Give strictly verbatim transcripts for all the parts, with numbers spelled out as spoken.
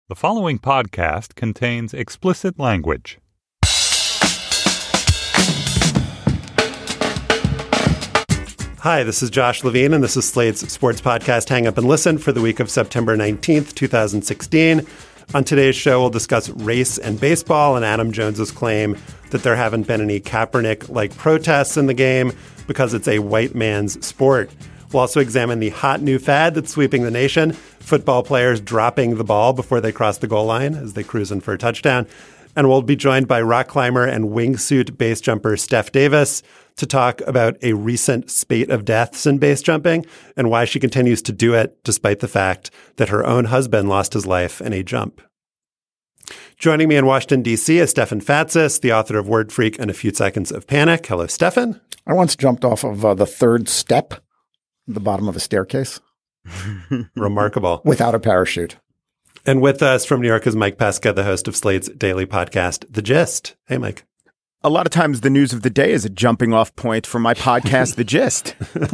The following podcast contains explicit language. Hi, this is Josh Levine, and this is Slate's sports podcast Hang Up and Listen for the week of September nineteenth, twenty sixteen. On today's show, we'll discuss race and baseball and Adam Jones's claim that there haven't been any Kaepernick-like protests in the game because it's a white man's sport. We'll also examine the hot new fad that's sweeping the nation, football players dropping the ball before they cross the goal line as they cruise in for a touchdown. And we'll be joined by rock climber and wingsuit base jumper Steph Davis to talk about a recent spate of deaths in base jumping and why she continues to do it despite the fact that her own husband lost his life in a jump. Joining me in Washington, D C is Stefan Fatsis, the author of Word Freak and A Few Seconds of Panic. Hello, Stefan. I once jumped off of uh, the third step, the bottom of a staircase. Remarkable. Without a parachute. And with us from New York is Mike Pesca, the host of Slate's daily podcast, The Gist. Hey, Mike. A lot of times the news of the day is a jumping off point for my podcast, The Gist.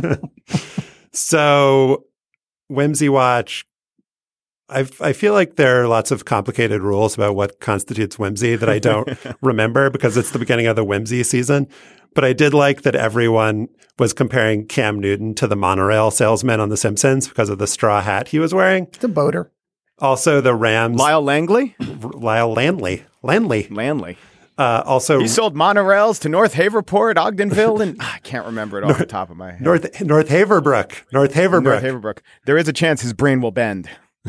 So, Whimsy Watch, I I feel like there are lots of complicated rules about what constitutes whimsy that I don't remember because it's the beginning of the whimsy season. But I did like that everyone was comparing Cam Newton to the monorail salesman on The Simpsons because of the straw hat he was wearing. It's a boater. Also, the Rams. Lyle Langley? Lyle Landley. Landley. Landley. Uh, also, he sold monorails to North Haverport, Ogdenville, and I can't remember it off North, the top of my head. North North Haverbrook. North Haverbrook. North Haverbrook. There is a chance his brain will bend.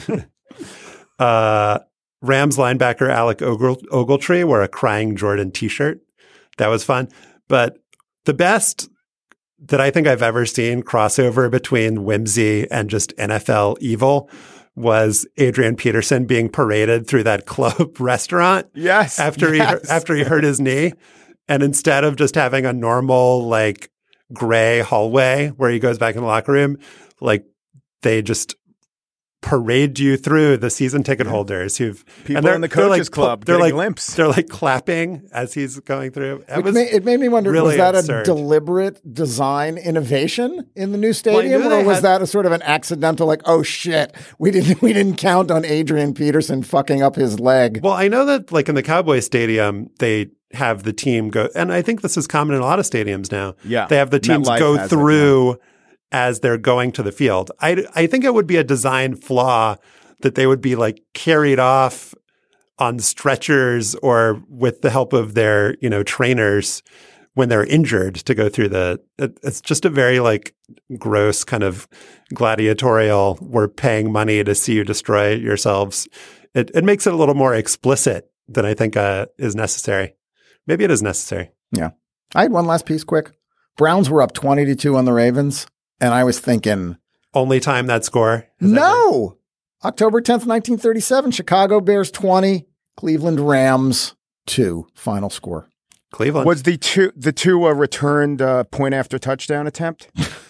uh, Rams linebacker Alec Ogle- Ogletree wore a Crying Jordan t-shirt. That was fun. But the best that I think I've ever seen crossover between whimsy and just N F L evil was Adrian Peterson being paraded through that club restaurant. Yes. After yes. he after he hurt his knee. And instead of just having a normal, like, gray hallway where he goes back in the locker room, like, they just parade you through the season ticket holders who've people in the coaches like, club. They're like glimpse. They're like clapping as he's going through. It, it, was made, it made me wonder: really was that absurd. a deliberate design innovation in the new stadium, well, or was had, that a sort of an accidental? Like, oh shit, we didn't we didn't count on Adrian Peterson fucking up his leg. Well, I know that like in the Cowboys stadium, they have the team go, and I think this is common in a lot of stadiums now. Yeah, they have the teams MetLife go through it, yeah. as they're going to the field. I I think it would be a design flaw that they would be like carried off on stretchers or with the help of their, you know, trainers when they're injured to go through the, it, it's just a very like gross kind of gladiatorial, we're paying money to see you destroy yourselves. It, it makes it a little more explicit than I think uh, is necessary. Maybe it is necessary. Yeah. I had one last piece quick. Browns were up twenty to two on the Ravens. And I was thinking. Only time that score? No. Ever- October tenth, nineteen thirty-seven, Chicago Bears twenty, Cleveland Rams two. Final score. Cleveland. Was the two the two uh, returned uh, point after touchdown attempt?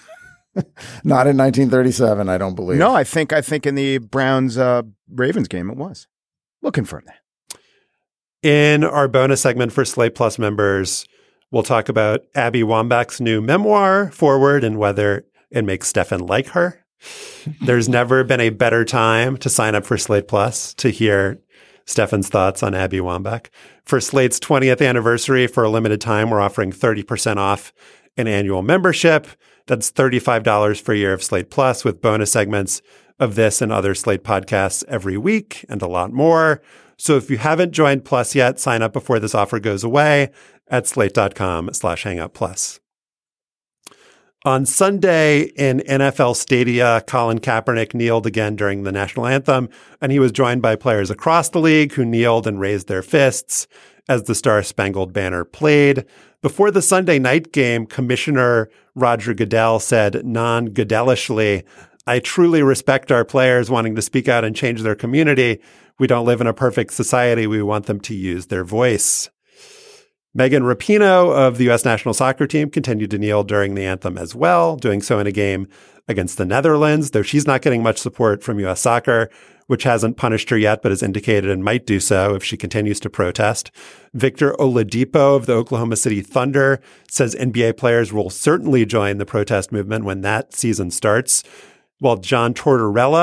Not in nineteen thirty-seven, I don't believe. No, I think I think in the Browns uh, Ravens game it was. We'll confirm that. In our bonus segment for Slate Plus members, we'll talk about Abby Wambach's new memoir, Forward, and whether it makes Stefan like her. There's never been a better time to sign up for Slate Plus to hear Stefan's thoughts on Abby Wambach. For Slate's twentieth anniversary, for a limited time, we're offering thirty percent off an annual membership. That's thirty-five dollars for a year of Slate Plus with bonus segments of this and other Slate podcasts every week and a lot more. So if you haven't joined Plus yet, sign up before this offer goes away at slate.com slash hangout plus. On Sunday in N F L Stadia, Colin Kaepernick kneeled again during the national anthem, and he was joined by players across the league who kneeled and raised their fists as the Star-Spangled Banner played. Before the Sunday night game, Commissioner Roger Goodell said non-Goodellishly, "I truly respect our players wanting to speak out and change their community. We don't live in a perfect society. We want them to use their voice." Megan Rapinoe of the U S national soccer team continued to kneel during the anthem as well, doing so in a game against the Netherlands, though she's not getting much support from U S soccer, which hasn't punished her yet, but has indicated and might do so if she continues to protest. Victor Oladipo of the Oklahoma City Thunder says N B A players will certainly join the protest movement when that season starts, while John Tortorella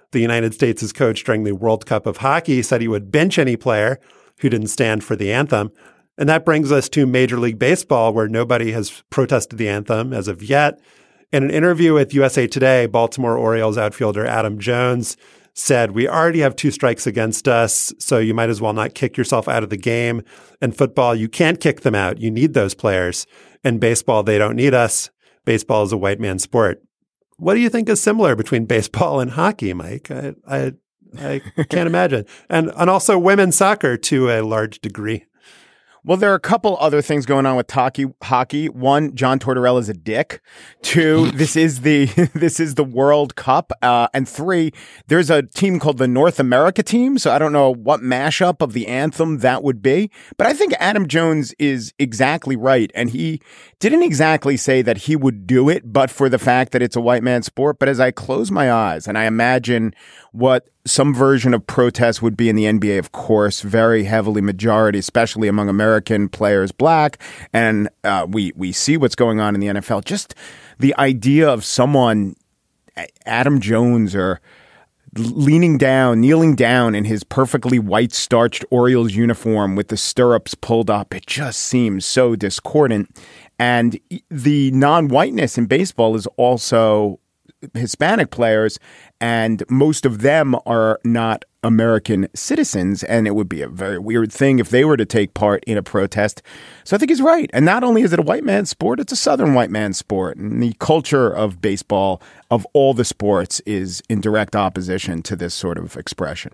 the United States' coach during the World Cup of Hockey, said he would bench any player who didn't stand for the anthem. And that brings us to Major League Baseball, where nobody has protested the anthem as of yet. In an interview with U S A Today, Baltimore Orioles outfielder Adam Jones said, "We already have two strikes against us, so you might as well not kick yourself out of the game. In football, you can't kick them out. You need those players. In baseball, they don't need us. Baseball is a white man's sport." What do you think is similar between baseball and hockey, Mike? I I, I can't imagine. And and also women's soccer to a large degree. Well, there are a couple other things going on with hockey. Hockey. One, John Tortorella is a dick. Two, this is the this is the World Cup. Uh, and three, there's a team called the North America team. So I don't know what mashup of the anthem that would be. But I think Adam Jones is exactly right. And he didn't exactly say that he would do it, but for the fact that it's a white man's sport. But as I close my eyes and I imagine what some version of protest would be in the N B A, of course, very heavily majority, especially among American players, black. And uh, we we see what's going on in the N F L. Just the idea of someone, Adam Jones, or leaning down, kneeling down in his perfectly white starched Orioles uniform with the stirrups pulled up. It just seems so discordant. And the non-whiteness in baseball is also Hispanic players, and most of them are not American citizens, and it would be a very weird thing if they were to take part in a protest. So I think he's right. And not only is it a white man's sport, it's a Southern white man's sport. And the culture of baseball, of all the sports, is in direct opposition to this sort of expression.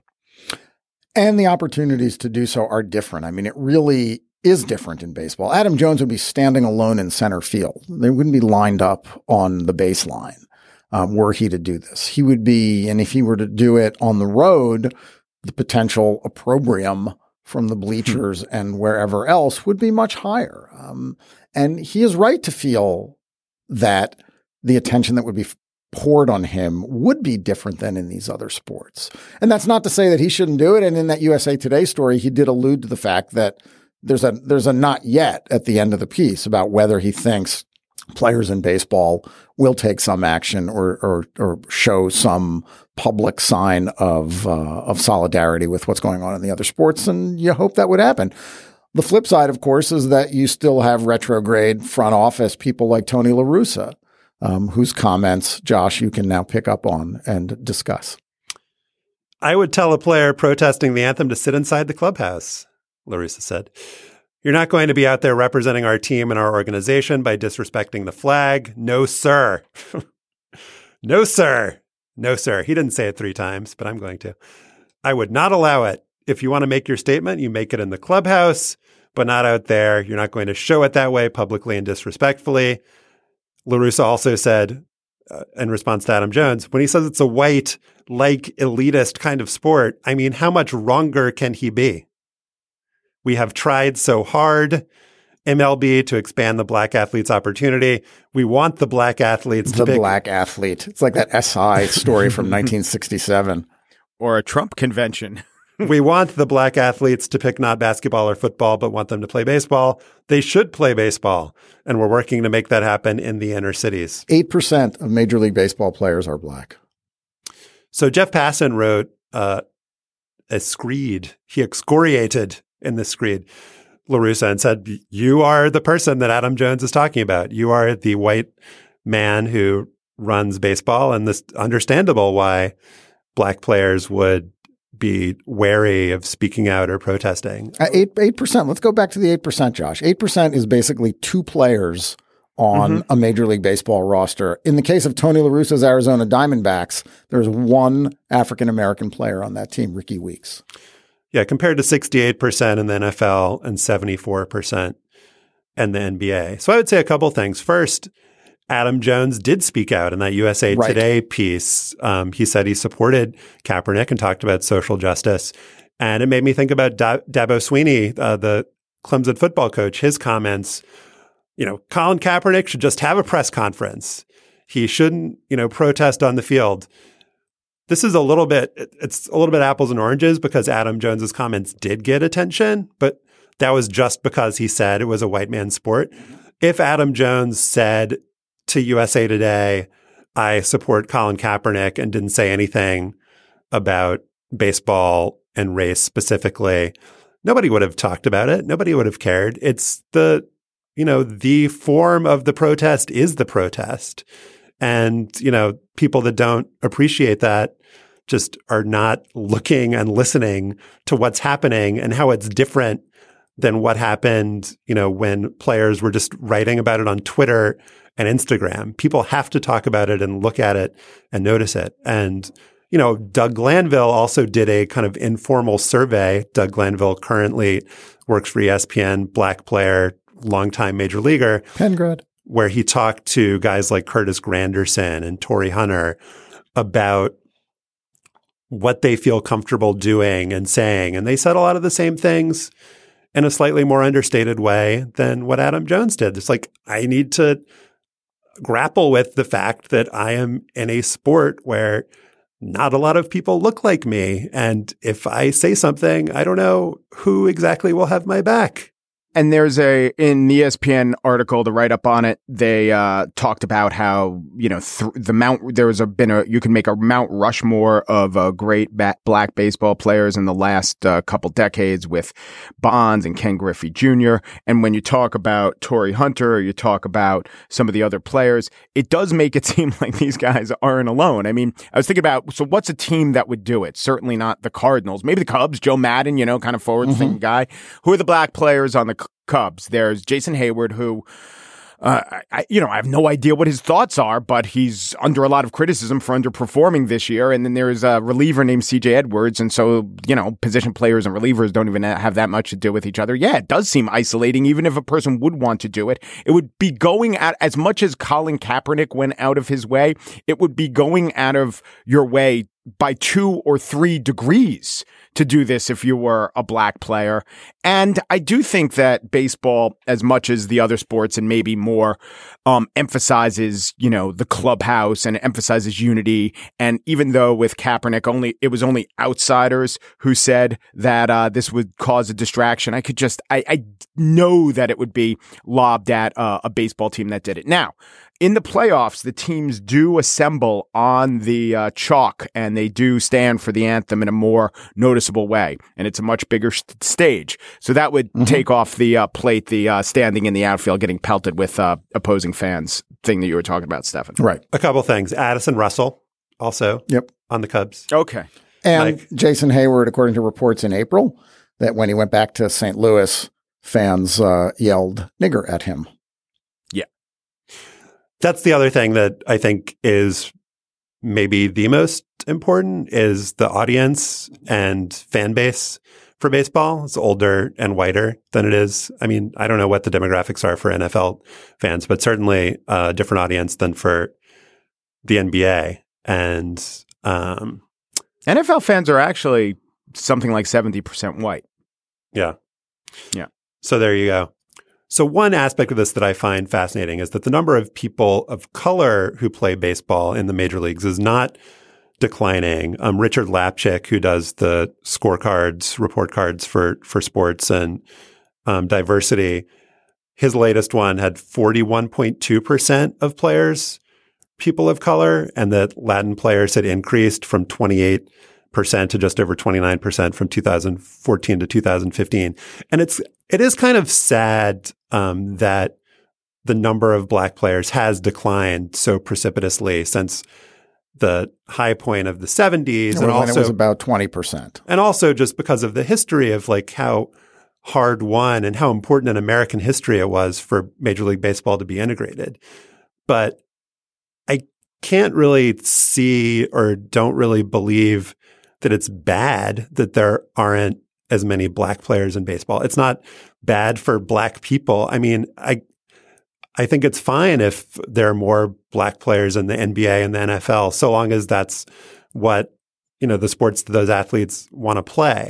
And the opportunities to do so are different. I mean, it really is different in baseball. Adam Jones would be standing alone in center field. They wouldn't be lined up on the baseline. Um, were he to do this, he would be, and if he were to do it on the road, the potential opprobrium from the bleachers mm-hmm. and wherever else would be much higher. Um, and he is right to feel that the attention that would be poured on him would be different than in these other sports. And that's not to say that he shouldn't do it. And in that U S A Today story, he did allude to the fact that there's a there's a not yet at the end of the piece about whether he thinks players in baseball will take some action or or, or show some public sign of uh, of solidarity with what's going on in the other sports, and you hope that would happen. The flip side, of course, is that you still have retrograde front office people like Tony La Russa, um, whose comments, Josh, you can now pick up on and discuss. I would tell a player protesting the anthem to sit inside the clubhouse, La Russa said. You're not going to be out there representing our team and our organization by disrespecting the flag. No, sir. No, sir. No, sir. He didn't say it three times, but I'm going to. I would not allow it. If you want to make your statement, you make it in the clubhouse, but not out there. You're not going to show it that way publicly and disrespectfully. La Russa also said, uh, in response to Adam Jones, when he says it's a white, like elitist kind of sport, I mean, how much wronger can he be? We have tried so hard, M L B, to expand the black athletes' opportunity. We want the black athletes to The pick- black athlete. It's like that S I story from nineteen sixty-seven. Or a Trump convention. We want the black athletes to pick not basketball or football, but want them to play baseball. They should play baseball. And we're working to make that happen in the inner cities. eight percent of Major League Baseball players are black. So Jeff Passan wrote uh, a screed. He excoriated in the screed La Russa and said, you are the person that Adam Jones is talking about. You are the white man who runs baseball, and this understandable why black players would be wary of speaking out or protesting. Uh, eight eight percent. Let's go back to the eight percent, Josh. Eight percent is basically two players on mm-hmm. a Major League Baseball roster. In the case of Tony La Russa's Arizona Diamondbacks, there's one African American player on that team, Ricky Weeks. Yeah, compared to sixty-eight percent in the N F L and seventy-four percent in the N B A. So I would say a couple things. First, Adam Jones did speak out in that U S A right. Today piece. Um, he said he supported Kaepernick and talked about social justice. And it made me think about da- Dabo Swinney, uh, the Clemson football coach, his comments. You know, Colin Kaepernick should just have a press conference. He shouldn't, you know, protest on the field. This is a little bit, it's a little bit apples and oranges because Adam Jones's comments did get attention, but that was just because he said it was a white man's sport. If Adam Jones said to U S A Today, I support Colin Kaepernick and didn't say anything about baseball and race specifically, nobody would have talked about it. Nobody would have cared. It's the, you know, the form of the protest is the protest. And, you know, people that don't appreciate that just are not looking and listening to what's happening and how it's different than what happened, you know, when players were just writing about it on Twitter and Instagram. People have to talk about it and look at it and notice it. And, you know, Doug Glanville also did a kind of informal survey. Doug Glanville currently works for E S P N, black player, longtime major leaguer. Penn grad. Where he talked to guys like Curtis Granderson and Torrey Hunter about what they feel comfortable doing and saying. And they said a lot of the same things in a slightly more understated way than what Adam Jones did. It's like, I need to grapple with the fact that I am in a sport where not a lot of people look like me. And if I say something, I don't know who exactly will have my back. And there's a, in the E S P N article, the write-up on it, they uh, talked about how, you know, th- the Mount, there was a, been a, you can make a Mount Rushmore of uh, great ba- black baseball players in the last uh, couple decades with Bonds and Ken Griffey Junior And when you talk about Torrey Hunter or you talk about some of the other players, it does make it seem like these guys aren't alone. I mean, I was thinking about, so what's a team that would do it? Certainly not the Cardinals. Maybe the Cubs, Joe Madden, you know, kind of forward-thinking mm-hmm. guy. Who are the black players on the Cubs? There's Jason Hayward, who, uh, I, you know, I have no idea what his thoughts are, but he's under a lot of criticism for underperforming this year. And then there's a reliever named C J Edwards. And so, you know, position players and relievers don't even have that much to do with each other. Yeah, it does seem isolating. Even if a person would want to do it, it would be going at, as much as Colin Kaepernick went out of his way, it would be going out of your way by two or three degrees to do this if you were a black player. And I do think that baseball, as much as the other sports and maybe more, um, emphasizes, you know, the clubhouse and emphasizes unity. And even though with Kaepernick, only, it was only outsiders who said that, uh, this would cause a distraction. I could just, I, I know that it would be lobbed at uh, a baseball team that did it. Now, in the playoffs, the teams do assemble on the uh, chalk and they do stand for the anthem in a more noticeable way. And it's a much bigger st- stage. So that would mm-hmm. take off the uh, plate, the uh, standing in the outfield, getting pelted with uh, opposing fans thing that you were talking about, Stefan. Right. A couple things. Addison Russell also yep. on the Cubs. Okay. And Mike. Jason Hayward, according to reports in April, that when he went back to Saint Louis, fans uh, yelled nigger at him. That's the other thing that I think is maybe the most important is the audience and fan base for baseball. It's older and whiter than it is. I mean, I don't know what the demographics are for N F L fans, but certainly a different audience than for the N B A. And um, N F L fans are actually something like seventy percent white. Yeah. Yeah. So there you go. So one aspect of this that I find fascinating is that the number of people of color who play baseball in the major leagues is not declining. Um, Richard Lapchick, who does the scorecards, report cards for for sports and um, diversity, his latest one had forty-one point two percent of players people of color, and that Latin players had increased from twenty-eight percent to just over twenty-nine percent from two thousand fourteen to two thousand fifteen. And it's it is kind of sad um, that the number of black players has declined so precipitously since the high point of the seventies. And and when also, it was about twenty percent. And also just because of the history of like how hard won and how important in American history it was for Major League Baseball to be integrated. But I can't really see or don't really believe that it's bad that there aren't as many black players in baseball. It's not bad for black people. I mean, I I think it's fine if there are more black players in the N B A and the N F L, so long as that's what, you know, the sports that those athletes want to play.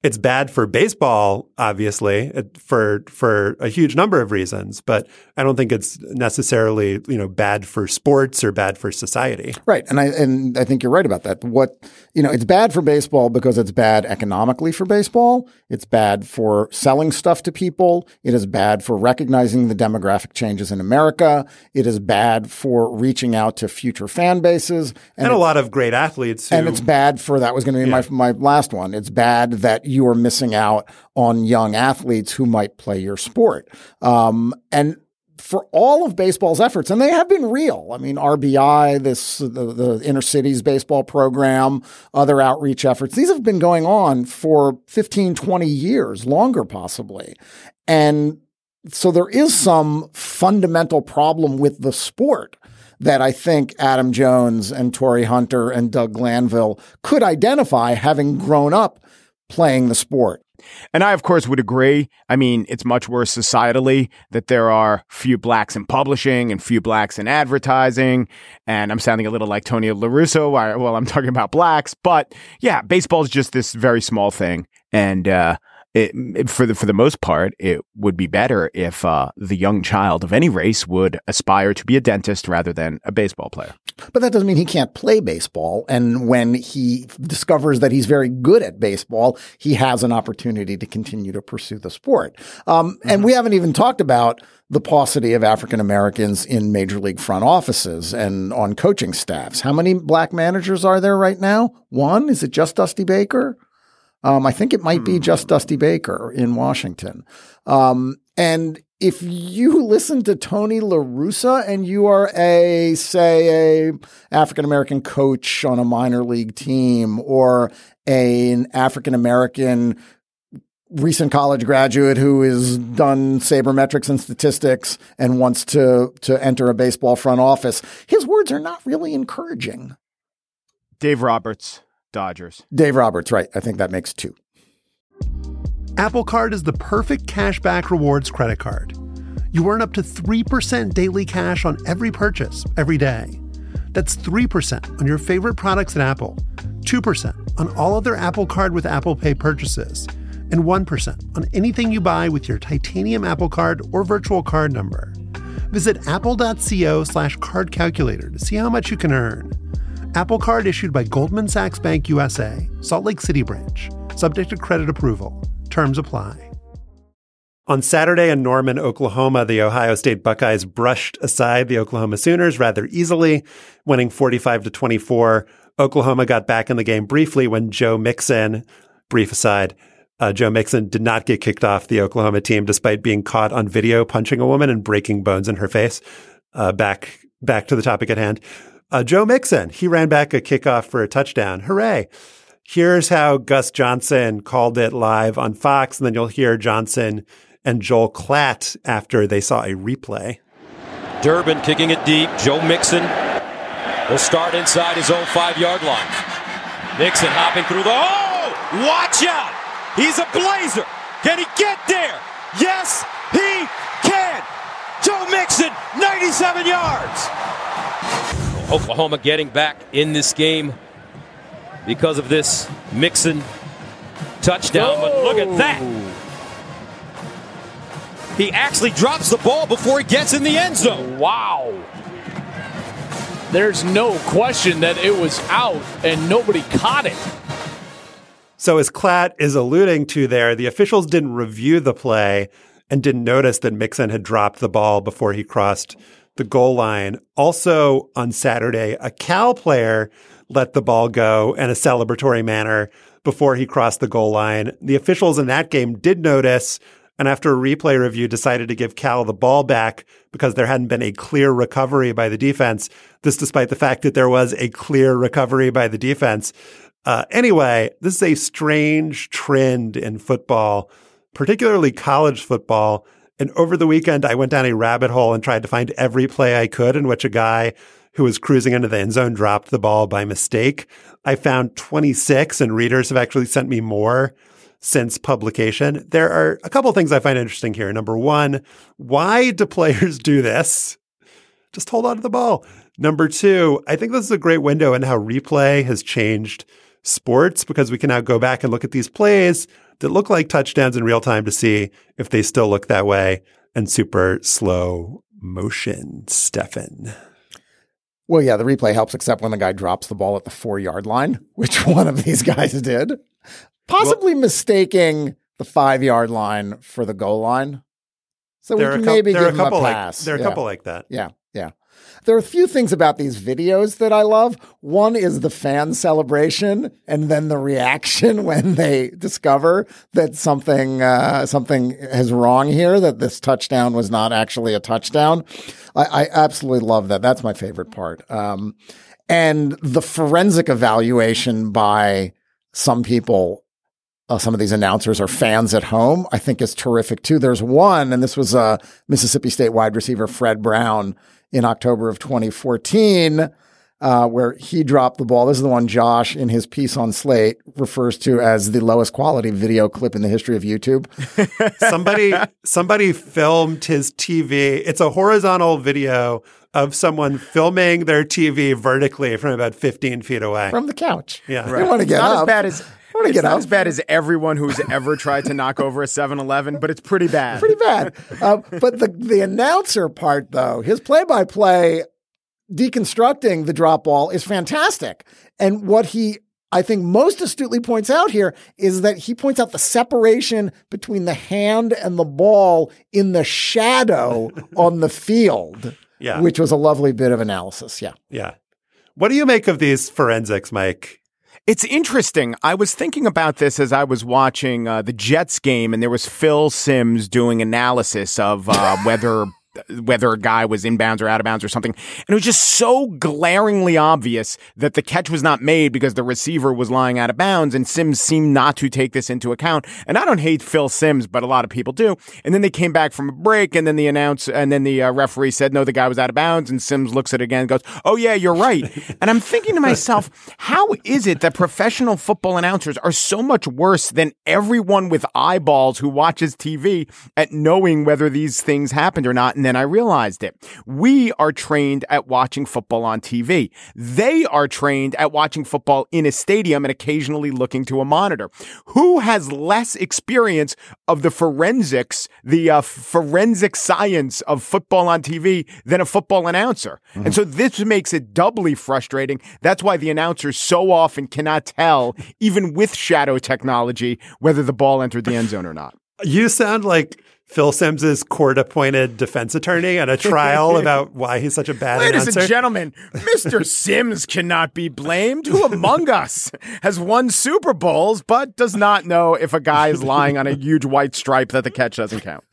It's bad for baseball, obviously, for for a huge number of reasons, but I don't think it's necessarily, you know, bad for sports or bad for society. Right. And I and I think you're right about that. What, you know, it's bad for baseball because it's bad economically for baseball. It's bad for selling stuff to people. It is bad for recognizing the demographic changes in America. It is bad for reaching out to future fan bases. And, and a lot of great athletes. Who, and it's bad for, that was going to be yeah. my, my last one. It's bad that you are missing out on young athletes who might play your sport. Um, and for all of baseball's efforts, and they have been real. I mean, R B I, this the, the Inner Cities baseball program, other outreach efforts, these have been going on for fifteen, twenty years, longer possibly. And so there is some fundamental problem with the sport that I think Adam Jones and Torrey Hunter and Doug Glanville could identify, having grown up playing the sport. And I, of course, would agree. I mean, it's much worse societally that there are few blacks in publishing and few blacks in advertising. And I'm sounding a little like Tony La Russa while I'm talking about blacks. But yeah, baseball is just this very small thing. And uh, it, it, for the for the most part, it would be better if uh, the young child of any race would aspire to be a dentist rather than a baseball player. But that doesn't mean he can't play baseball. And when he discovers that he's very good at baseball, he has an opportunity to continue to pursue the sport. Um, mm-hmm. And we haven't even talked about the paucity of African Americans in major league front offices and on coaching staffs. How many black managers are there right now? One? Is it just Dusty Baker? Um, I think it might be just Dusty Baker in Washington. Um, and if you listen to Tony La Russa and you are a, say, a African-American coach on a minor league team, or a, an African-American recent college graduate who has done sabermetrics and statistics and wants to, to enter a baseball front office, his words are not really encouraging. Dave Roberts, Dodgers. Dave Roberts, right. I think that makes two. Apple Card is the perfect cashback rewards credit card. You earn up to three percent daily cash on every purchase, every day. That's three percent on your favorite products at Apple, two percent on all other Apple Card with Apple Pay purchases, and one percent on anything you buy with your titanium Apple Card or virtual card number. Visit apple.co slash card calculator to see how much you can earn. Apple Card issued by Goldman Sachs Bank U S A, Salt Lake City branch. Subject to credit approval. Terms apply. On Saturday in Norman, Oklahoma, the Ohio State Buckeyes brushed aside the Oklahoma Sooners rather easily, winning forty-five to twenty-four. Oklahoma got back in the game briefly when Joe Mixon, brief aside, uh, Joe Mixon did not get kicked off the Oklahoma team despite being caught on video punching a woman and breaking bones in her face. Uh, back, back to the topic at hand. Uh, Joe Mixon, he ran back a kickoff for a touchdown. Hooray. Here's how Gus Johnson called it live on Fox, and then you'll hear Johnson and Joel Klatt after they saw a replay. Durbin kicking it deep. Joe Mixon will start inside his own five-yard line. Mixon hopping through the... Oh! Watch out! He's a blazer! Can he get there? Yes, he can! Joe Mixon, ninety-seven yards! Oklahoma getting back in this game because of this Mixon touchdown. But look at that. He actually drops the ball before he gets in the end zone. Wow. There's no question that it was out and nobody caught it. So as Klatt is alluding to there, the officials didn't review the play and didn't notice that Mixon had dropped the ball before he crossed the goal line. Also on Saturday, a Cal player let the ball go in a celebratory manner before he crossed the goal line. The officials in that game did notice, and after a replay review decided to give Cal the ball back because there hadn't been a clear recovery by the defense. This despite the fact that there was a clear recovery by the defense. Uh, anyway, this is a strange trend in football, particularly college football. And over the weekend, I went down a rabbit hole and tried to find every play I could in which a guy who was cruising into the end zone dropped the ball by mistake. I found twenty-six, and readers have actually sent me more since publication. There are a couple of things I find interesting here. Number one, why do players do this? Just hold on to the ball. Number two, I think this is a great window in how replay has changed sports because we can now go back and look at these plays that look like touchdowns in real time to see if they still look that way in super slow motion. Stefan. Well, yeah, the replay helps except when the guy drops the ball at the four-yard line, which one of these guys did. Possibly well, mistaking the five-yard line for the goal line. So we can co- maybe give him a pass. Like, there are yeah. a couple like that. Yeah, yeah. There are a few things about these videos that I love. One is the fan celebration and then the reaction when they discover that something uh, something is wrong here, that this touchdown was not actually a touchdown. I, I absolutely love that. That's my favorite part. Um, and the forensic evaluation by some people, uh, some of these announcers are fans at home, I think is terrific too. There's one, and this was uh, Mississippi State wide receiver Fred Brown in October of twenty fourteen, uh, where he dropped the ball. This is the one Josh, in his piece on Slate, refers to as the lowest quality video clip in the history of YouTube. somebody, somebody filmed his T V. It's a horizontal video of someone filming their T V vertically from about fifteen feet away. From the couch. Yeah. Right. They want to get not up. As bad as It's It's not up. as bad as everyone who's ever tried to knock over a seven eleven, but it's pretty bad. Pretty bad. Uh, but the, the announcer part, though, his play-by-play deconstructing the drop ball is fantastic. And what he, I think, most astutely points out here is that he points out the separation between the hand and the ball in the shadow on the field, yeah. which was a lovely bit of analysis. Yeah. Yeah. What do you make of these forensics, Mike? It's interesting. I was thinking about this as I was watching uh, the Jets game, and there was Phil Simms doing analysis of uh, whether whether a guy was inbounds or out of bounds or something. And it was just so glaringly obvious that the catch was not made because the receiver was lying out of bounds, and Simms seemed not to take this into account. And I don't hate Phil Simms, but a lot of people do. And then they came back from a break, and then the announce and then the uh, referee said, no, the guy was out of bounds, and Simms looks at it again and goes, oh yeah, you're right. And I'm thinking to myself, how is it that professional football announcers are so much worse than everyone with eyeballs who watches T V at knowing whether these things happened or not? And then I realized it. We are trained at watching football on T V. They are trained at watching football in a stadium and occasionally looking to a monitor. Who has less experience of the forensics, the uh, forensic science of football on T V than a football announcer? Mm-hmm. And so this makes it doubly frustrating. That's why the announcers so often cannot tell, even with shadow technology, whether the ball entered the end zone or not. You sound like Phil Simms' court-appointed defense attorney at a trial about why he's such a bad Ladies announcer. and gentlemen, Mister Simms cannot be blamed. Who among us has won Super Bowls but does not know if a guy is lying on a huge white stripe that the catch doesn't count?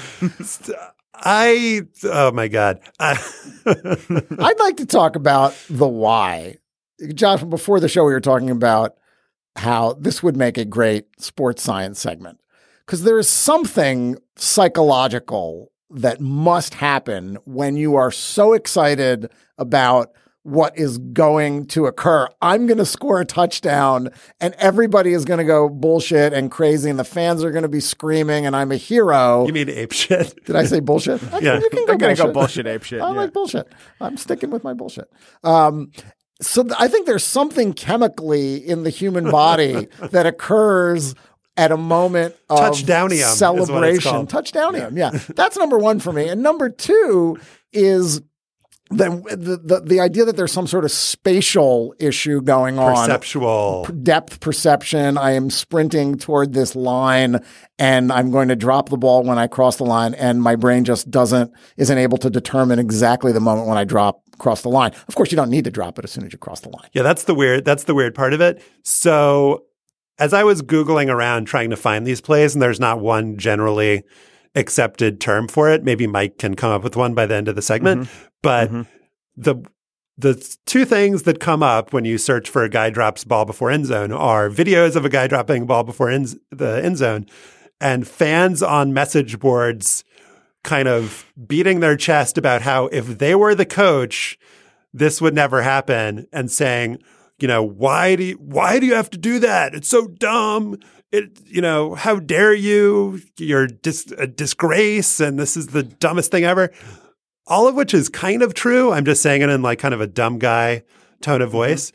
I, oh my God. I, I'd like to talk about the why. Josh, before the show, we were talking about how this would make a great sports science segment. Because there is something psychological that must happen when you are so excited about what is going to occur. I'm going to score a touchdown and everybody is going to go bullshit and crazy and the fans are going to be screaming and I'm a hero. You mean ape shit? Did I say bullshit? Yeah. You can They're going to go bullshit. bullshit ape shit. I yeah. like bullshit. I'm sticking with my bullshit. Um, so th- I think there's something chemically in the human body that occurs at a moment of Touchdownium celebration. Touchdownium, yeah. yeah. That's number one for me. And number two is the, the, the, the idea that there's some sort of spatial issue going on. Perceptual. Depth perception. I am sprinting toward this line and I'm going to drop the ball when I cross the line and my brain just doesn't, isn't able to determine exactly the moment when I drop across the line. Of course, you don't need to drop it as soon as you cross the line. Yeah, that's the weird, that's the weird part of it. So as I was Googling around trying to find these plays, and there's not one generally accepted term for it, maybe Mike can come up with one by the end of the segment. Mm-hmm. But mm-hmm. the the two things that come up when you search for a guy drops ball before end zone are videos of a guy dropping ball before end, the end zone and fans on message boards kind of beating their chest about how if they were the coach, this would never happen, and saying, you know, why do you, why do you have to do that? It's so dumb. It, you know, how dare you? You're dis- a disgrace, and this is the dumbest thing ever. All of which is kind of true. I'm just saying it in like kind of a dumb guy tone of voice.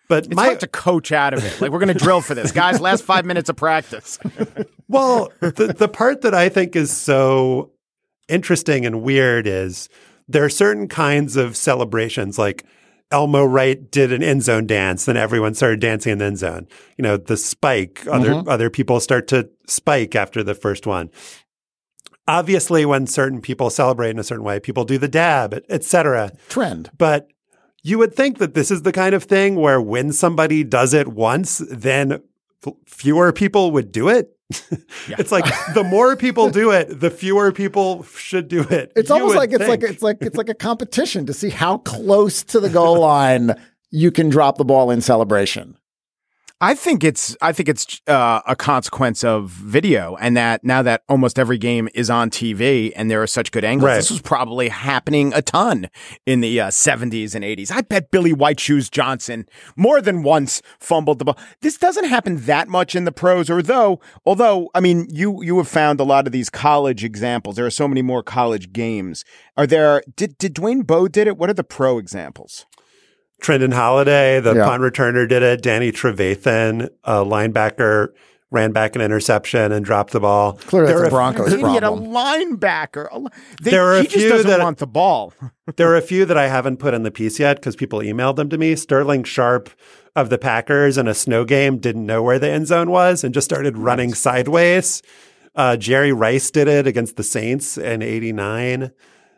But It's my hard to coach out of it. Like, we're going to drill for this. Guys, last five minutes of practice. well, the the part that I think is so interesting and weird is there are certain kinds of celebrations, like Elmo Wright did an end zone dance, then everyone started dancing in the end zone. You know, the spike, other Mm-hmm. other people start to spike after the first one. Obviously, when certain people celebrate in a certain way, people do the dab, et cetera. Trend. But you would think that this is the kind of thing where when somebody does it once, then f- fewer people would do it. It's like the more people do it, the fewer people should do it. It's You almost would like it's like think. it's like it's like a competition to see how close to the goal line you can drop the ball in celebration. I think it's I think it's uh, a consequence of video, and that now that almost every game is on T V and there are such good angles, Right. this was probably happening a ton in the uh, seventies and eighties. I bet Billy White Shoes Johnson more than once fumbled the ball. This doesn't happen that much in the pros, or though, although I mean, you you have found a lot of these college examples. There are so many more college games. Are there? Did did Dwayne Bowe did it? What are the pro examples? Trendon Holiday, the Yeah. punt returner, did it. Danny Trevathan, a linebacker, ran back an interception and dropped the ball. Clearly, There that's are a a Broncos He had a problem. linebacker. A li- They, There are a he just few doesn't that- want the ball. There are a few that I haven't put in the piece yet because people emailed them to me. Sterling Sharp of the Packers in a snow game didn't know where the end zone was and just started running sideways. Uh, Jerry Rice did it against the Saints in eighty-nine.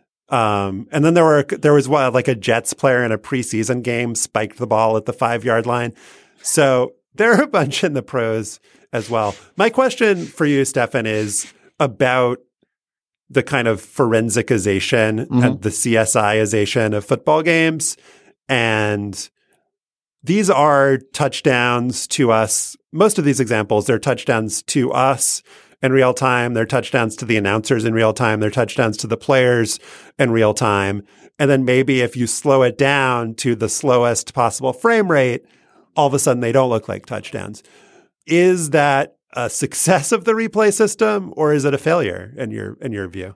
Um, and then there were there was what like a Jets player in a preseason game spiked the ball at the five yard line. So there are a bunch in the pros as well. My question for you, Stefan, is about the kind of forensicization Mm-hmm. and the C S I-ization of football games. And these are touchdowns to us. Most of these examples, they're touchdowns to us in real time. They're touchdowns to the announcers in real time. They're touchdowns to the players in real time. And then maybe if you slow it down to the slowest possible frame rate, all of a sudden they don't look like touchdowns. Is that a success of the replay system, or is it a failure in your in your view?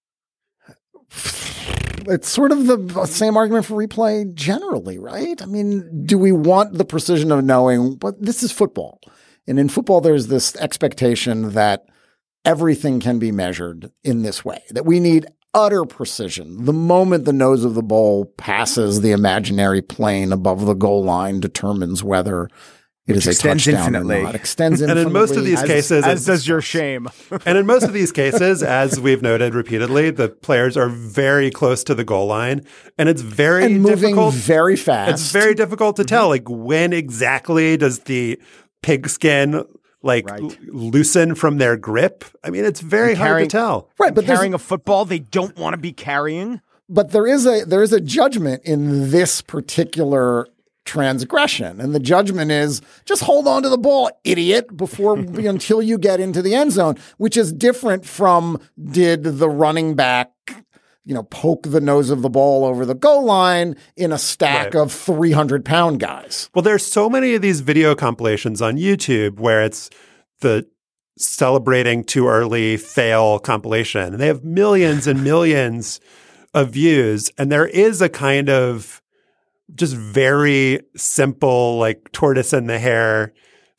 It's sort of the same argument for replay generally, right? I mean, do we want the precision of knowing, but this is football. And in football, there's this expectation that everything can be measured in this way, that we need utter precision. The moment the nose of the ball passes the imaginary plane above the goal line determines whether it is a extends touchdown infinitely. or not. Extends And infinitely. in most of these As, cases, as it's- does your shame. and in most of these cases, as we've noted repeatedly, the players are very close to the goal line, and it's very and moving difficult. very fast. It's very difficult to tell, like when exactly does the pigskin like Right. l- loosen from their grip? I mean, it's very hard carrying- to tell. right, but there's Carrying a football they don't want to be carrying. but there is a there is a judgment in this particular transgression, and the judgment is just hold on to the ball, idiot, before until you get into the end zone, which is different from did the running back, you know, poke the nose of the ball over the goal line in a stack Right. of three hundred pound guys. Well, there's so many of these video compilations on YouTube where it's the celebrating too early fail compilation. And they have millions and millions of views. And there is a kind of just very simple, like tortoise and the hare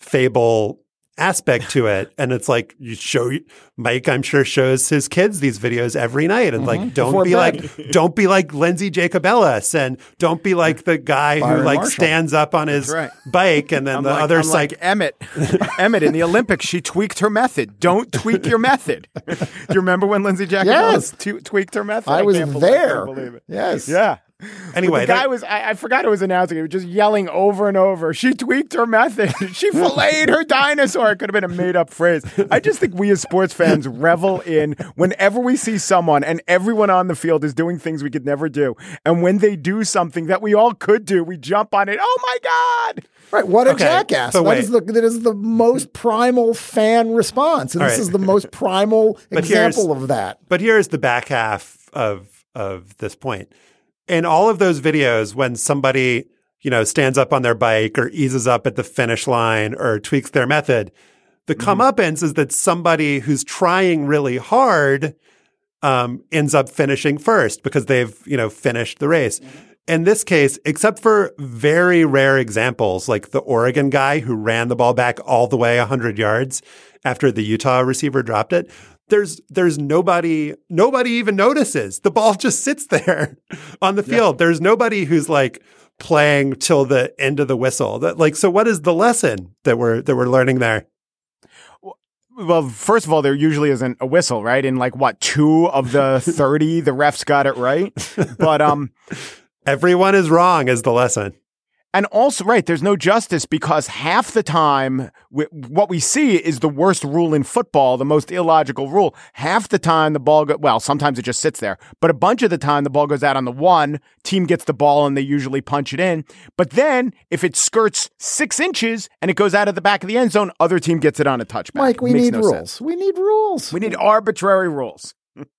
fable aspect to it. And it's like you show Mike, I'm sure, shows his kids these videos every night. And like, don't Before be bed. like, don't be like Lindsay Jacobellis, and don't be like the guy Byron who like Marshall. stands up on his right. bike and then I'm the like, other I'm psych. like Emmett. Emmett in the Olympics, she tweaked her method. Don't tweak your method. Do you remember when Lindsay Jacobellis Yes. t- tweaked her method? I was can't believe- I there. can't believe it. Yes. Yeah. Anyway, the guy that- was, I, I forgot who was announcing it. He was just yelling over and over. She tweaked her method. She filleted her dinosaur. It could have been a made up phrase. I just think we as sports fans revel in whenever we see someone and everyone on the field is doing things we could never do. And when they do something that we all could do, we jump on it. Oh my God. Right, what a Okay, jackass! but That wait. is the that is the most primal fan response, and All this right. is the most primal But here's- example of that. But here's the back half of of this point. In all of those videos, when somebody, you know, stands up on their bike or eases up at the finish line or tweaks their method, the comeuppance is that somebody who's trying really hard um, ends up finishing first because they've, you know, finished the race. in this case, except for very rare examples, like the Oregon guy who ran the ball back all the way one hundred yards after the Utah receiver dropped it, there's there's nobody, nobody even notices. The ball just sits there on the field. Yeah. There's nobody who's like playing till the end of the whistle. That, like, so what is the lesson that we're that we're learning there? Well, first of all, there usually isn't a whistle, right? In like what, two of the thirty, the refs got it right. But um, everyone is wrong is the lesson. And also, right, there's no justice because half the time w- what we see is the worst rule in football, the most illogical rule. Half the time the ball goes, well, sometimes it just sits there, but a bunch of the time the ball goes out on the one, team gets the ball and they usually punch it in. But then if it skirts six inches and it goes out of the back of the end zone, other team gets it on a touchback. Mike, we need no rules. Sense. We need rules. We need arbitrary rules.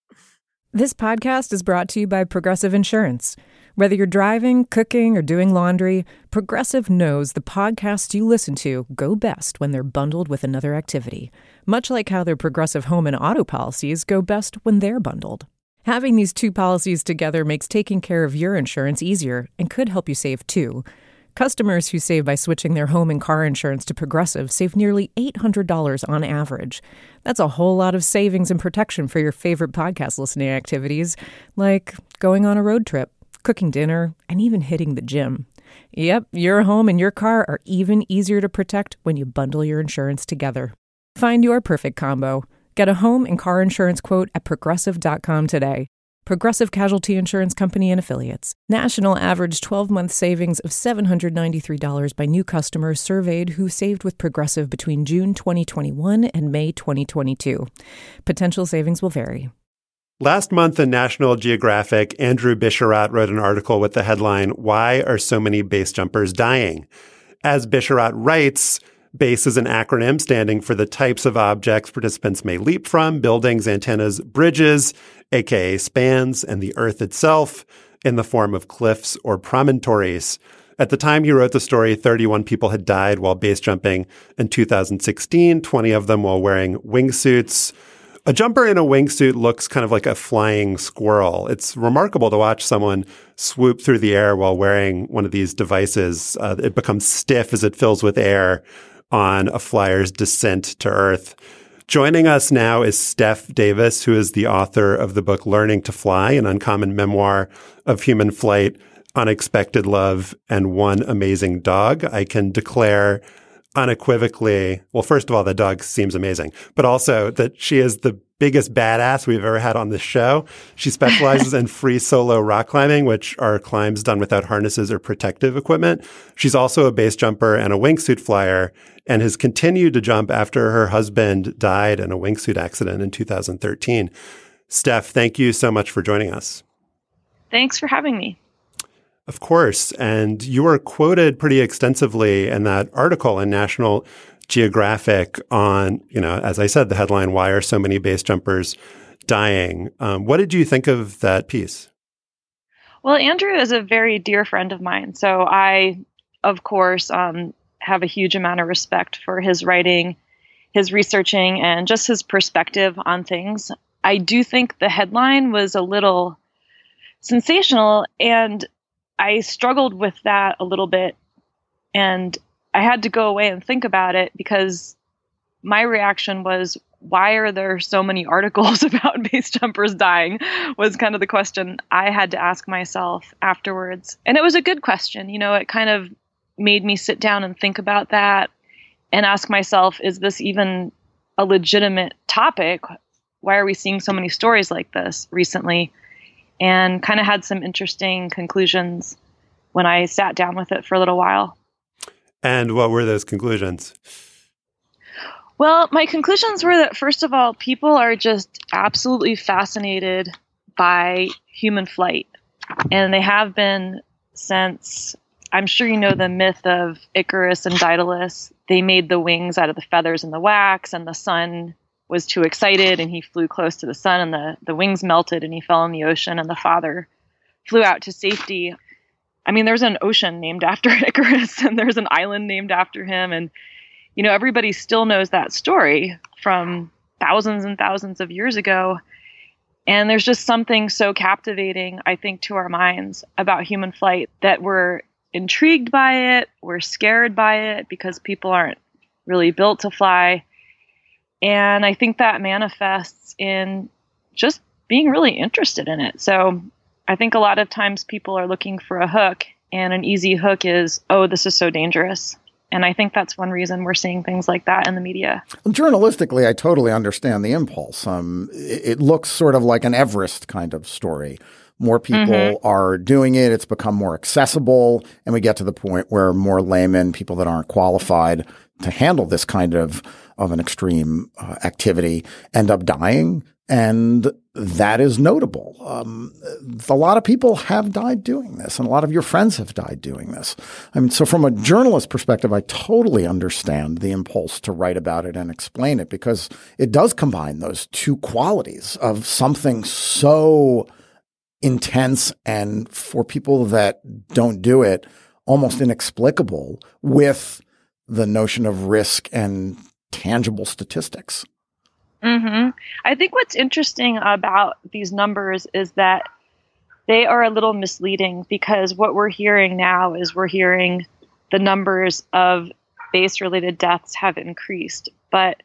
This podcast is brought to you by Progressive Insurance. Whether you're driving, cooking, or doing laundry, Progressive knows the podcasts you listen to go best when they're bundled with another activity, much like how their Progressive home and auto policies go best when they're bundled. Having these two policies together makes taking care of your insurance easier and could help you save too. Customers who save by switching their home and car insurance to Progressive save nearly eight hundred dollars on average. That's a whole lot of savings and protection for your favorite podcast listening activities, like going on a road trip, cooking dinner, and even hitting the gym. Yep, your home and your car are even easier to protect when you bundle your insurance together. Find your perfect combo. Get a home and car insurance quote at progressive dot com today. Progressive Casualty Insurance Company and Affiliates. National average twelve-month savings of seven hundred ninety-three dollars by new customers surveyed who saved with Progressive between June twenty twenty-one and May twenty twenty-two. Potential savings will vary. Last month in National Geographic, Andrew Bisharat wrote an article with the headline, "Why Are So Many Base Jumpers Dying?" As Bisharat writes, BASE is an acronym standing for the types of objects participants may leap from: buildings, antennas, bridges, aka spans, and the earth itself in the form of cliffs or promontories. At the time he wrote the story, thirty-one people had died while base jumping in two thousand sixteen, twenty of them while wearing wingsuits. A jumper in a wingsuit looks kind of like a flying squirrel. It's remarkable to watch someone swoop through the air while wearing one of these devices. Uh, it becomes stiff as it fills with air on a flyer's descent to Earth. Joining us now is Steph Davis, who is the author of the book Learning to Fly, an uncommon memoir of human flight, unexpected love, and one amazing dog. I can declare unequivocally, well, first of all, the dog seems amazing, but also that she is the biggest badass we've ever had on this show. She specializes in free solo rock climbing, which are climbs done without harnesses or protective equipment. She's also a base jumper and a wingsuit flyer and has continued to jump after her husband died in a wingsuit accident in two thousand thirteen. Steph, thank you so much for joining us. Thanks for having me. Of course. And you were quoted pretty extensively in that article in National Geographic on, you know, as I said, the headline, "Why Are So Many Base Jumpers Dying?" Um, what did you think of that piece? Well, Andrew is a very dear friend of mine. So I, of course, um, have a huge amount of respect for his writing, his researching, and just his perspective on things. I do think the headline was a little sensational, and I struggled with that a little bit, and I had to go away and think about it because my reaction was, why are there so many articles about base jumpers dying was kind of the question I had to ask myself afterwards. And it was a good question. You know, it kind of made me sit down and think about that and ask myself, is this even a legitimate topic? Why are we seeing so many stories like this recently? And kind of had some interesting conclusions when I sat down with it for a little while. And what were those conclusions? Well, my conclusions were that, first of all, people are just absolutely fascinated by human flight. And they have been since, I'm sure you know the myth of Icarus and Daedalus. They made the wings out of the feathers and the wax, and the sun was too excited and he flew close to the sun, and the, the wings melted and he fell in the ocean, and the father flew out to safety. I mean, there's an ocean named after Icarus, and there's an island named after him. And, you know, everybody still knows that story from thousands and thousands of years ago. And there's just something so captivating, I think, to our minds about human flight that we're intrigued by it, we're scared by it because people aren't really built to fly. And I think that manifests in just being really interested in it. So I think a lot of times people are looking for a hook, and an easy hook is, oh, this is so dangerous. And I think that's one reason we're seeing things like that in the media. Journalistically, I totally understand the impulse. Um, it, it looks sort of like an Everest kind of story. More people mm-hmm. are doing it. It's become more accessible. And we get to the point where more laymen, people that aren't qualified to handle this kind of, of an extreme uh, activity, end up dying. And that is notable. Um, a lot of people have died doing this, and a lot of your friends have died doing this. I mean, so from a journalist perspective, I totally understand the impulse to write about it and explain it, because it does combine those two qualities of something so intense and, for people that don't do it, almost inexplicable, with the notion of risk and tangible statistics. Mm-hmm. I think what's interesting about these numbers is that they are a little misleading, because what we're hearing now is we're hearing the numbers of base-related deaths have increased. But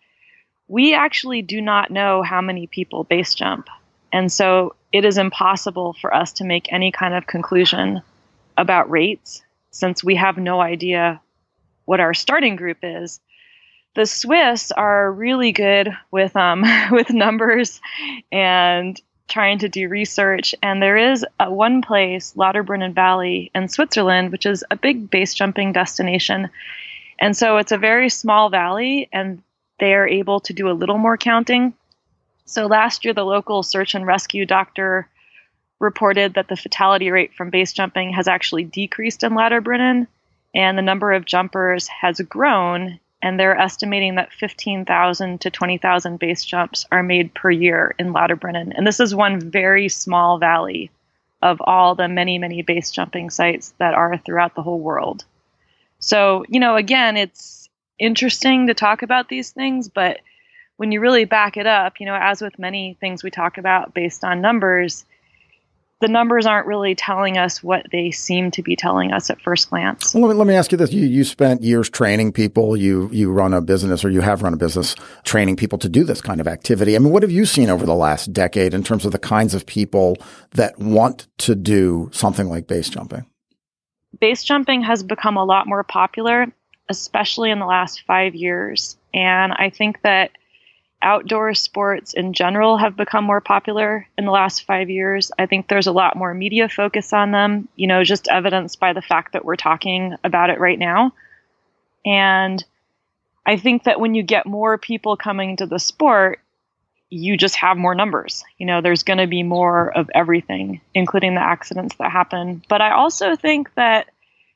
we actually do not know how many people base jump. And so it is impossible for us to make any kind of conclusion about rates, since we have no idea what our starting group is. The Swiss are really good with um with numbers and trying to do research. And there is a one place, Lauterbrunnen Valley in Switzerland, which is a big base jumping destination. And so it's a very small valley, and they are able to do a little more counting. So last year, the local search and rescue doctor reported that the fatality rate from base jumping has actually decreased in Lauterbrunnen, and the number of jumpers has grown. And they're estimating that fifteen thousand to twenty thousand base jumps are made per year in Lauterbrunnen. And this is one very small valley of all the many, many base jumping sites that are throughout the whole world. So, you know, again, it's interesting to talk about these things, but when you really back it up, you know, as with many things we talk about based on numbers, the numbers aren't really telling us what they seem to be telling us at first glance. Well, let me, let me ask you this. You, you spent years training people. You, you run a business, or you have run a business training people to do this kind of activity. I mean, what have you seen over the last decade in terms of the kinds of people that want to do something like base jumping? Base jumping has become a lot more popular, especially in the last five years. And I think that outdoor sports in general have become more popular in the last five years. I think there's a lot more media focus on them, you know, just evidenced by the fact that we're talking about it right now. And I think that when you get more people coming to the sport, you just have more numbers. You know, there's going to be more of everything, including the accidents that happen. But I also think that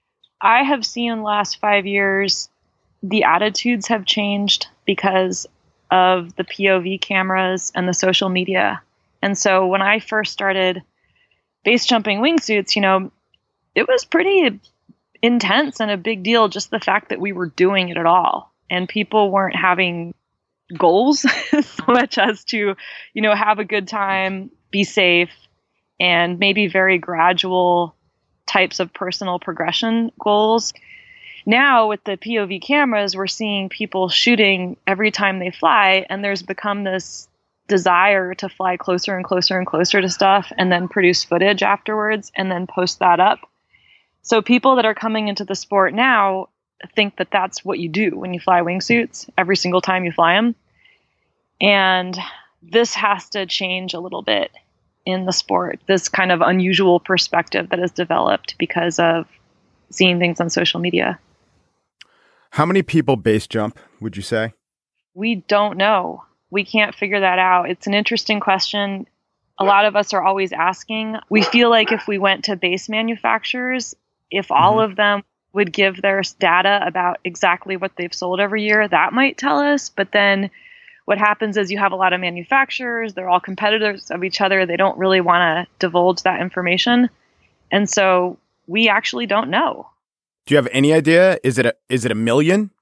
I have seen in the last five years, the attitudes have changed because of the P O V cameras and the social media. And so when I first started base jumping wingsuits, you know, it was pretty intense and a big deal, just the fact that we were doing it at all. And people weren't having goals so much as to, you know, have a good time, be safe, and maybe very gradual types of personal progression goals. Now with the P O V cameras, we're seeing people shooting every time they fly, and there's become this desire to fly closer and closer and closer to stuff and then produce footage afterwards and then post that up. So people that are coming into the sport now think that that's what you do when you fly wingsuits every single time you fly them. And this has to change a little bit in the sport, this kind of unusual perspective that has developed because of seeing things on social media. How many people base jump, would you say? We don't know. We can't figure that out. It's an interesting question. A lot of us are always asking. We feel like if we went to base manufacturers, if all mm-hmm. of them would give their data about exactly what they've sold every year, that might tell us. But then what happens is you have a lot of manufacturers. They're all competitors of each other. They don't really want to divulge that information. And so we actually don't know. Do you have any idea? Is it a, is it a million?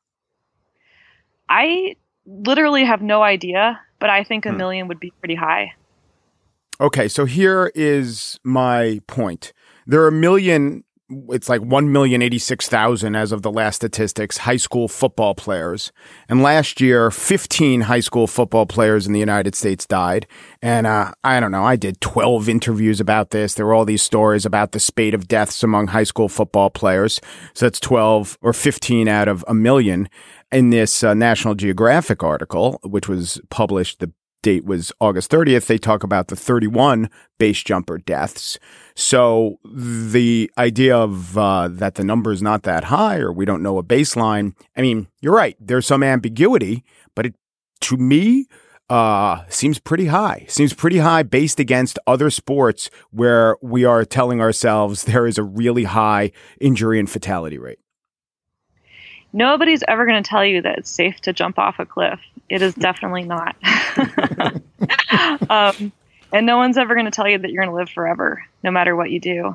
I literally have no idea, but I think a hmm. million would be pretty high. Okay, so here is my point. There are a million, it's like one million eighty-six thousand as of the last statistics, high school football players. And last year, fifteen high school football players in the United States died. And uh, I don't know, I did twelve interviews about this. There were all these stories about the spate of deaths among high school football players. So that's twelve or fifteen out of a million. In this uh, National Geographic article, which was published, the date was August thirtieth, they talk about the thirty-one base jumper deaths. So the idea of uh, that the number is not that high or we don't know a baseline, I mean, you're right. There's some ambiguity, but it, to me, uh, seems pretty high. Seems pretty high based against other sports where we are telling ourselves there is a really high injury and fatality rate. Nobody's ever going to tell you that it's safe to jump off a cliff. It is definitely not. um, and no one's ever going to tell you that you're going to live forever, no matter what you do.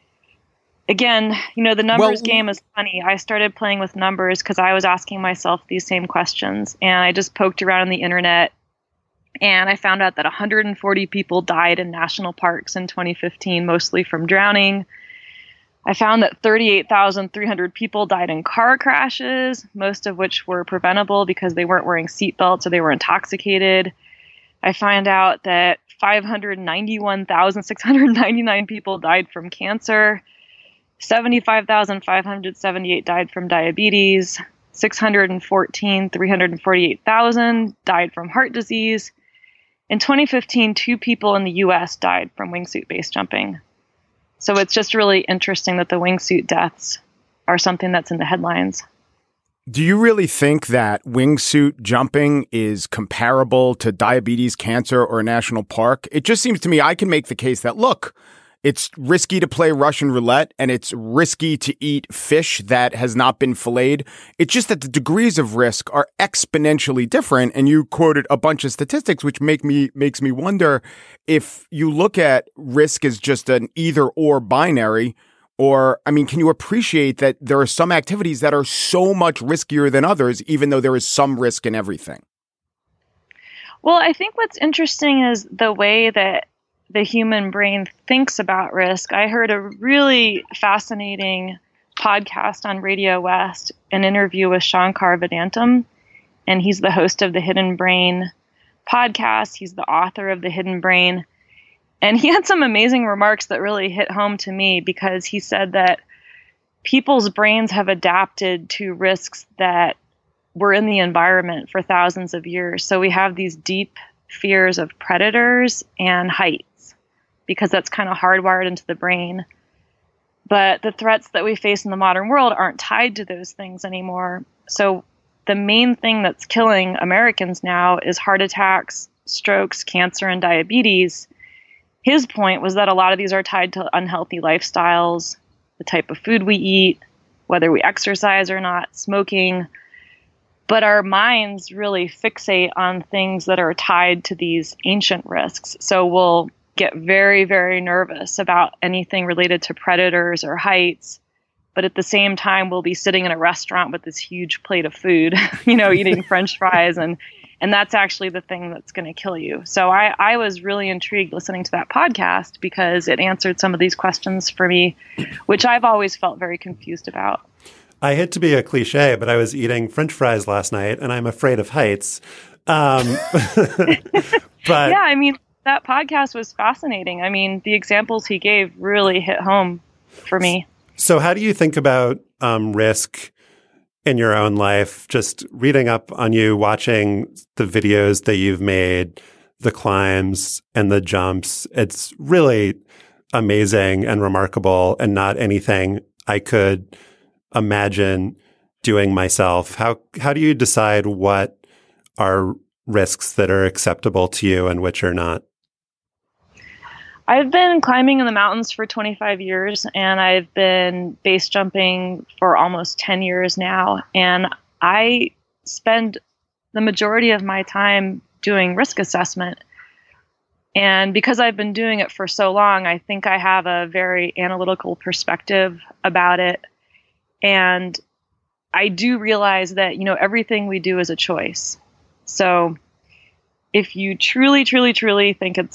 Again, you know, the numbers well, game is funny. I started playing with numbers because I was asking myself these same questions. And I just poked around on the internet. And I found out that one hundred forty people died in national parks in twenty fifteen, mostly from drowning. I found that thirty-eight thousand three hundred people died in car crashes, most of which were preventable because they weren't wearing seatbelts or they were intoxicated. I found out that five hundred ninety-one thousand six hundred ninety-nine people died from cancer, seventy-five thousand five hundred seventy-eight died from diabetes, six hundred fourteen thousand three hundred forty-eight thousand died from heart disease. In twenty fifteen, two people in the U S died from wingsuit base jumping. So it's just really interesting that the wingsuit deaths are something that's in the headlines. Do you really think that wingsuit jumping is comparable to diabetes, cancer, or a national park? It just seems to me I can make the case that, look, it's risky to play Russian roulette and it's risky to eat fish that has not been filleted. It's just that the degrees of risk are exponentially different. And you quoted a bunch of statistics, which make me makes me wonder if you look at risk as just an either or binary, or, I mean, can you appreciate that there are some activities that are so much riskier than others, even though there is some risk in everything? Well, I think what's interesting is the way that the human brain thinks about risk. I heard a really fascinating podcast on Radio West, an interview with Shankar Vedantam, and he's the host of the Hidden Brain podcast. He's the author of The Hidden Brain. And he had some amazing remarks that really hit home to me because he said that people's brains have adapted to risks that were in the environment for thousands of years. So we have these deep fears of predators and heights because that's kind of hardwired into the brain. But the threats that we face in the modern world aren't tied to those things anymore. So the main thing that's killing Americans now is heart attacks, strokes, cancer, and diabetes. His point was that a lot of these are tied to unhealthy lifestyles, the type of food we eat, whether we exercise or not, smoking. But our minds really fixate on things that are tied to these ancient risks. So we'll get very, very nervous about anything related to predators or heights. But at the same time, we'll be sitting in a restaurant with this huge plate of food, you know, eating French fries. And, and that's actually the thing that's going to kill you. So I, I was really intrigued listening to that podcast because it answered some of these questions for me, which I've always felt very confused about. I hate to be a cliche, but I was eating French fries last night and I'm afraid of heights. Um, but yeah, I mean, that podcast was fascinating. I mean, the examples he gave really hit home for me. So how do you think about um, risk in your own life? Just reading up on you, watching the videos that you've made, the climbs and the jumps, it's really amazing and remarkable and not anything I could imagine doing myself. How how do you decide what are risks that are acceptable to you and which are not? I've been climbing in the mountains for twenty-five years, and I've been base jumping for almost ten years now. And I spend the majority of my time doing risk assessment. And because I've been doing it for so long, I think I have a very analytical perspective about it. And I do realize that, you know, everything we do is a choice. So if you truly, truly, truly think it's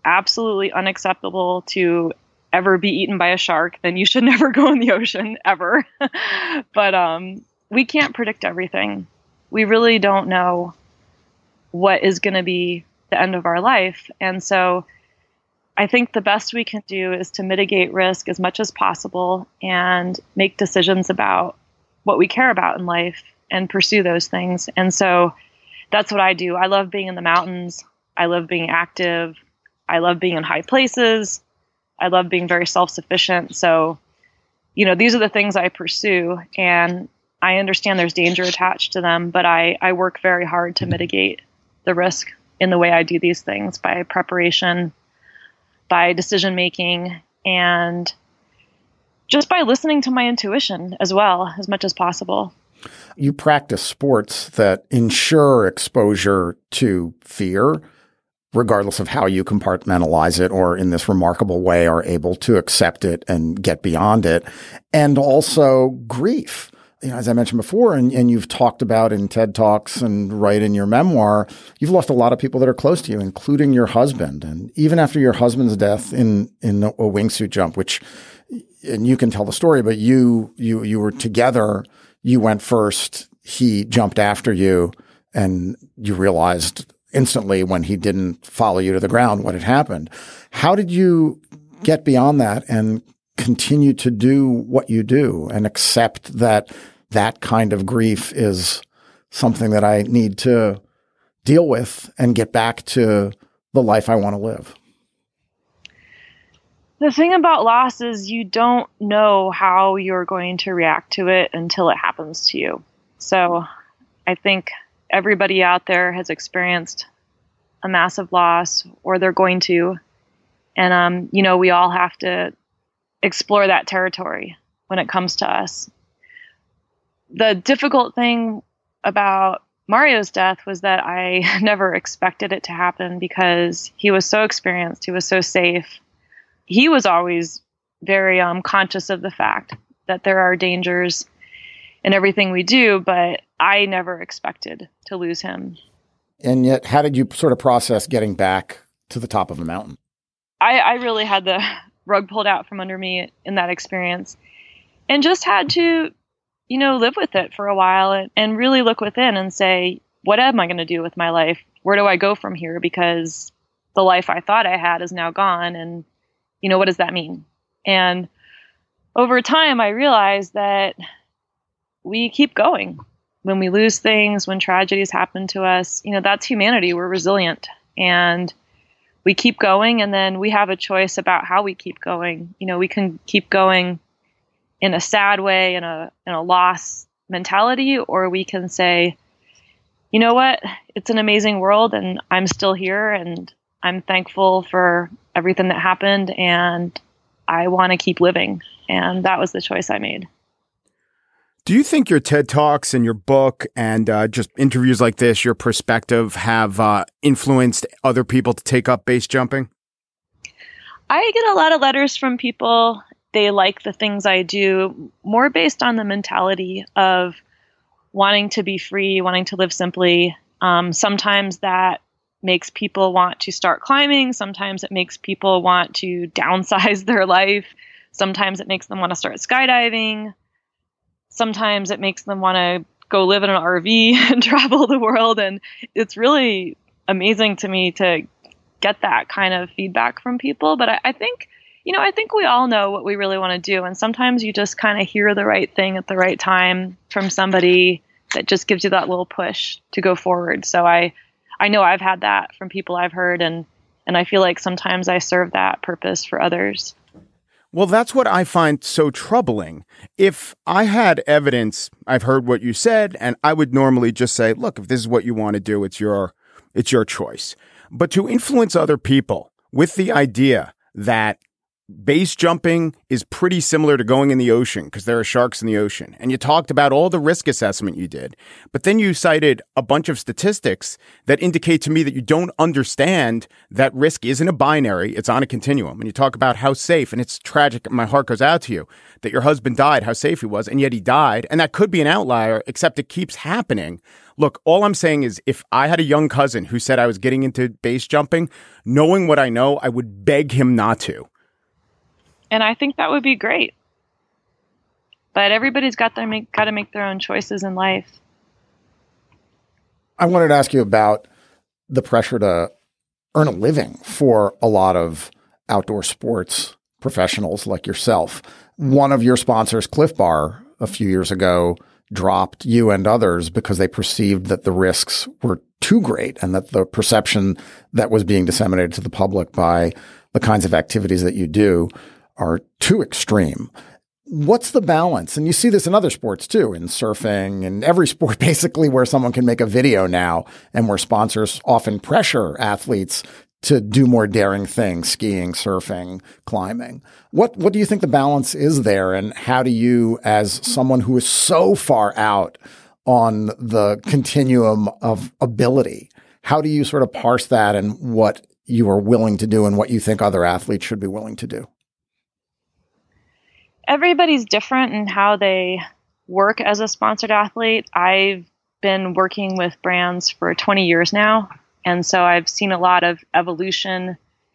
absolutely unacceptable to ever be eaten by a shark, then you should never go in the ocean ever. But um, we can't predict everything. We really don't know what is going to be the end of our life. And so I think the best we can do is to mitigate risk as much as possible and make decisions about what we care about in life and pursue those things. And so that's what I do. I love being in the mountains. I love being active. I love being in high places. I love being very self-sufficient. So, you know, these are the things I pursue, and I understand there's danger attached to them, but I, I work very hard to mitigate the risk in the way I do these things, by preparation, by decision making, and just by listening to my intuition as well, as much as possible. You practice sports that ensure exposure to fear, regardless of how you compartmentalize it, or in this remarkable way are able to accept it and get beyond it, and also grief. You know, as I mentioned before, and, and you've talked about in TED Talks and write in your memoir, you've lost a lot of people that are close to you, including your husband. And even after your husband's death in, in a wingsuit jump, which, and you can tell the story, but you, you, you were together, you went first, he jumped after you, and you realized instantly when he didn't follow you to the ground what had happened. How did you get beyond that and continue to do what you do and accept that that kind of grief is something that I need to deal with and get back to the life I want to live? The thing about loss is you don't know how you're going to react to it until it happens to you. So I think everybody out there has experienced a massive loss, or they're going to. And, um, you know, we all have to explore that territory when it comes to us. The difficult thing about Mario's death was that I never expected it to happen, because he was so experienced. He was so safe. He was always very um, conscious of the fact that there are dangers in everything we do, but I never expected to lose him. And yet, how did you sort of process getting back to the top of the mountain? I, I really had the rug pulled out from under me in that experience, and just had to, you know, live with it for a while and, and really look within and say, what am I going to do with my life? Where do I go from here? Because the life I thought I had is now gone. And, you know, what does that mean? And over time, I realized that we keep going. When we lose things, when tragedies happen to us, you know, that's humanity. We're resilient, and we keep going, and then we have a choice about how we keep going. You know, we can keep going in a sad way, in a in a loss mentality, or we can say, you know what, it's an amazing world, and I'm still here, and I'm thankful for everything that happened, and I want to keep living. And that was the choice I made. Do you think your TED Talks and your book and uh, just interviews like this, your perspective, have uh, influenced other people to take up base jumping? I get a lot of letters from people. They like the things I do, more based on the mentality of wanting to be free, wanting to live simply. Um, sometimes that makes people want to start climbing. Sometimes it makes people want to downsize their life. Sometimes it makes them want to start skydiving. Sometimes it makes them want to go live in an R V and travel the world. And it's really amazing to me to get that kind of feedback from people. But I, I think, you know, I think we all know what we really want to do. And sometimes you just kind of hear the right thing at the right time from somebody that just gives you that little push to go forward. So I, I know I've had that from people I've heard, and, and I feel like sometimes I serve that purpose for others. Well, that's what I find so troubling. If I had evidence, I've heard what you said, and I would normally just say, look, if this is what you want to do, it's your, it's your choice. But to influence other people with the idea that base jumping is pretty similar to going in the ocean because there are sharks in the ocean. And you talked about all the risk assessment you did. But then you cited a bunch of statistics that indicate to me that you don't understand that risk isn't a binary. It's on a continuum. And you talk about how safe, and it's tragic. My heart goes out to you that your husband died, how safe he was, and yet he died. And that could be an outlier, except it keeps happening. Look, all I'm saying is if I had a young cousin who said I was getting into base jumping, knowing what I know, I would beg him not to. And I think that would be great. But everybody's got to make got to make their own choices in life. I wanted to ask you about the pressure to earn a living for a lot of outdoor sports professionals like yourself. One of your sponsors, Cliff Bar, a few years ago, dropped you and others because they perceived that the risks were too great and that the perception that was being disseminated to the public by the kinds of activities that you do are too extreme. What's the balance? And you see this in other sports too, in surfing and every sport basically where someone can make a video now and where sponsors often pressure athletes to do more daring things, skiing, surfing, climbing. What what do you think the balance is there? And how do you, as someone who is so far out on the continuum of ability, how do you sort of parse that and what you are willing to do and what you think other athletes should be willing to do? Everybody's different in how they work as a sponsored athlete. I've been working with brands for twenty years now. And so I've seen a lot of evolution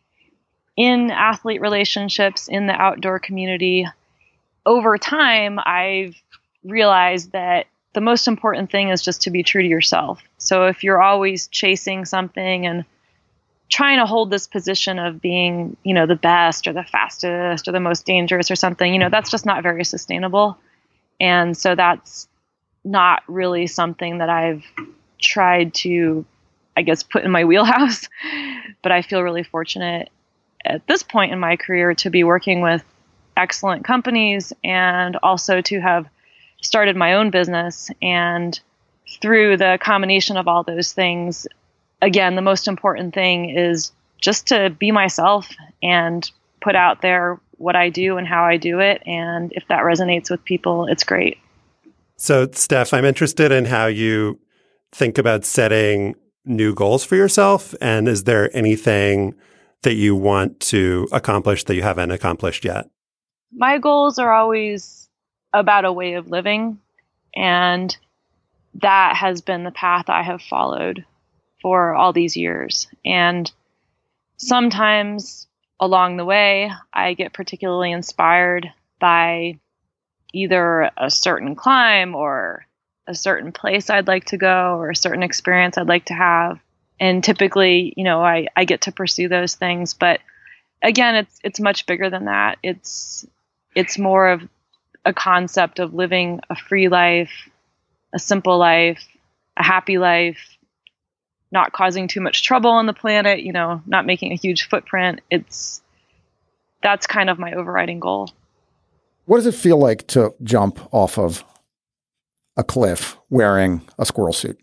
in athlete relationships in the outdoor community. Over time, I've realized that the most important thing is just to be true to yourself. So if you're always chasing something and trying to hold this position of being, you know, the best or the fastest or the most dangerous or something, you know, that's just not very sustainable. And so that's not really something that I've tried to, I guess, put in my wheelhouse. But I feel really fortunate at this point in my career to be working with excellent companies and also to have started my own business. And through the combination of all those things, again, the most important thing is just to be myself and put out there what I do and how I do it. And if that resonates with people, it's great. So, Steph, I'm interested in how you think about setting new goals for yourself. And is there anything that you want to accomplish that you haven't accomplished yet? My goals are always about a way of living. And that has been the path I have followed for all these years. And sometimes along the way, I get particularly inspired by either a certain climb or a certain place I'd like to go or a certain experience I'd like to have. And typically, you know, I, I get to pursue those things. But again, it's it's much bigger than that. It's it's more of a concept of living a free life, a simple life, a happy life, not causing too much trouble on the planet, you know, not making a huge footprint. It's that's kind of my overriding goal. What does it feel like to jump off of a cliff wearing a squirrel suit?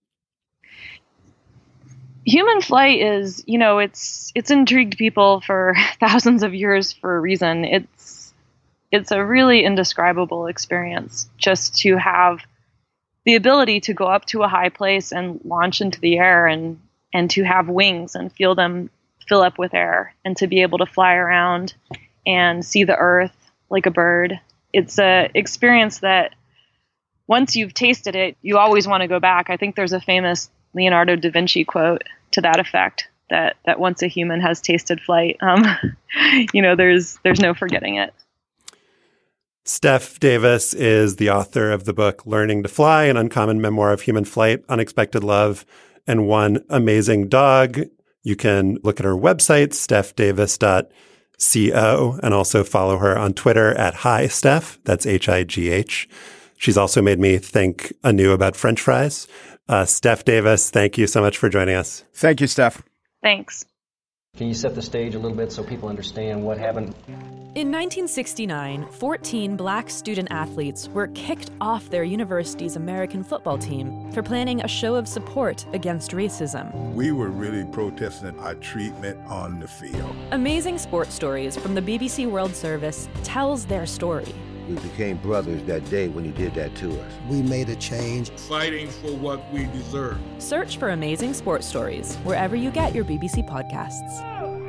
Human flight is, you know, it's it's intrigued people for thousands of years for a reason. It's it's a really indescribable experience just to have the ability to go up to a high place and launch into the air and and to have wings and feel them fill up with air and to be able to fly around and see the earth like a bird. It's a experience that once you've tasted it, you always want to go back. I think there's a famous Leonardo da Vinci quote to that effect, that that once a human has tasted flight, um, you know, there's there's no forgetting it. Steph Davis is the author of the book Learning to Fly, an uncommon memoir of human flight, unexpected love, and one amazing dog. You can look at her website, steph davis dot co, and also follow her on Twitter at Hi Steph. That's H I G H. She's also made me think anew about French fries. Uh, Steph Davis, thank you so much for joining us. Thank you, Steph. Thanks. Can you set the stage a little bit so people understand what happened? In nineteen sixty-nine, fourteen black student athletes were kicked off their university's American football team for planning a show of support against racism. We were really protesting our treatment on the field. Amazing Sports Stories from the B B C World Service tells their story. We became brothers that day when he did that to us. We made a change. Fighting for what we deserve. Search for Amazing Sports Stories wherever you get your B B C podcasts.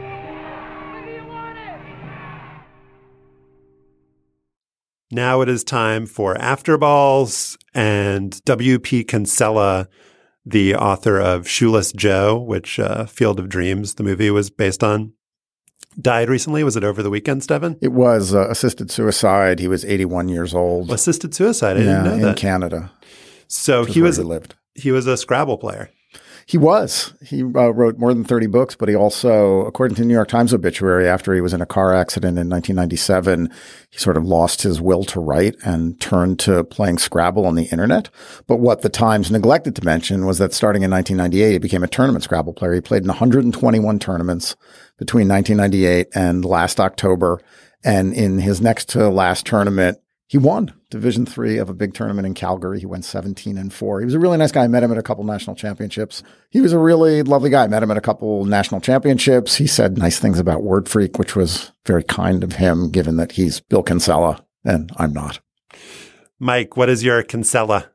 Now it is time for After Balls, and W P Kinsella, the author of Shoeless Joe, which uh, Field of Dreams, the movie was based on, died recently. Was it over the weekend, Stephen? It was uh, assisted suicide. He was eighty-one years old. Assisted suicide? I yeah, didn't know that. In Canada. So he was, he lived. He was a Scrabble player. He was. He uh, wrote more than thirty books, but he also, according to the New York Times obituary, after he was in a car accident in nineteen ninety-seven, he sort of lost his will to write and turned to playing Scrabble on the internet. But what the Times neglected to mention was that starting in nineteen ninety-eight, he became a tournament Scrabble player. He played in one hundred twenty-one tournaments between nineteen ninety-eight and last October. And in his next to last tournament, he won Division three of a big tournament in Calgary. He went seventeen and four. He was a really nice guy. I met him at a couple national championships. He was a really lovely guy. I met him at a couple national championships. He said nice things about Word Freak, which was very kind of him, given that he's Bill Kinsella and I'm not. Mike, what is your Kinsella?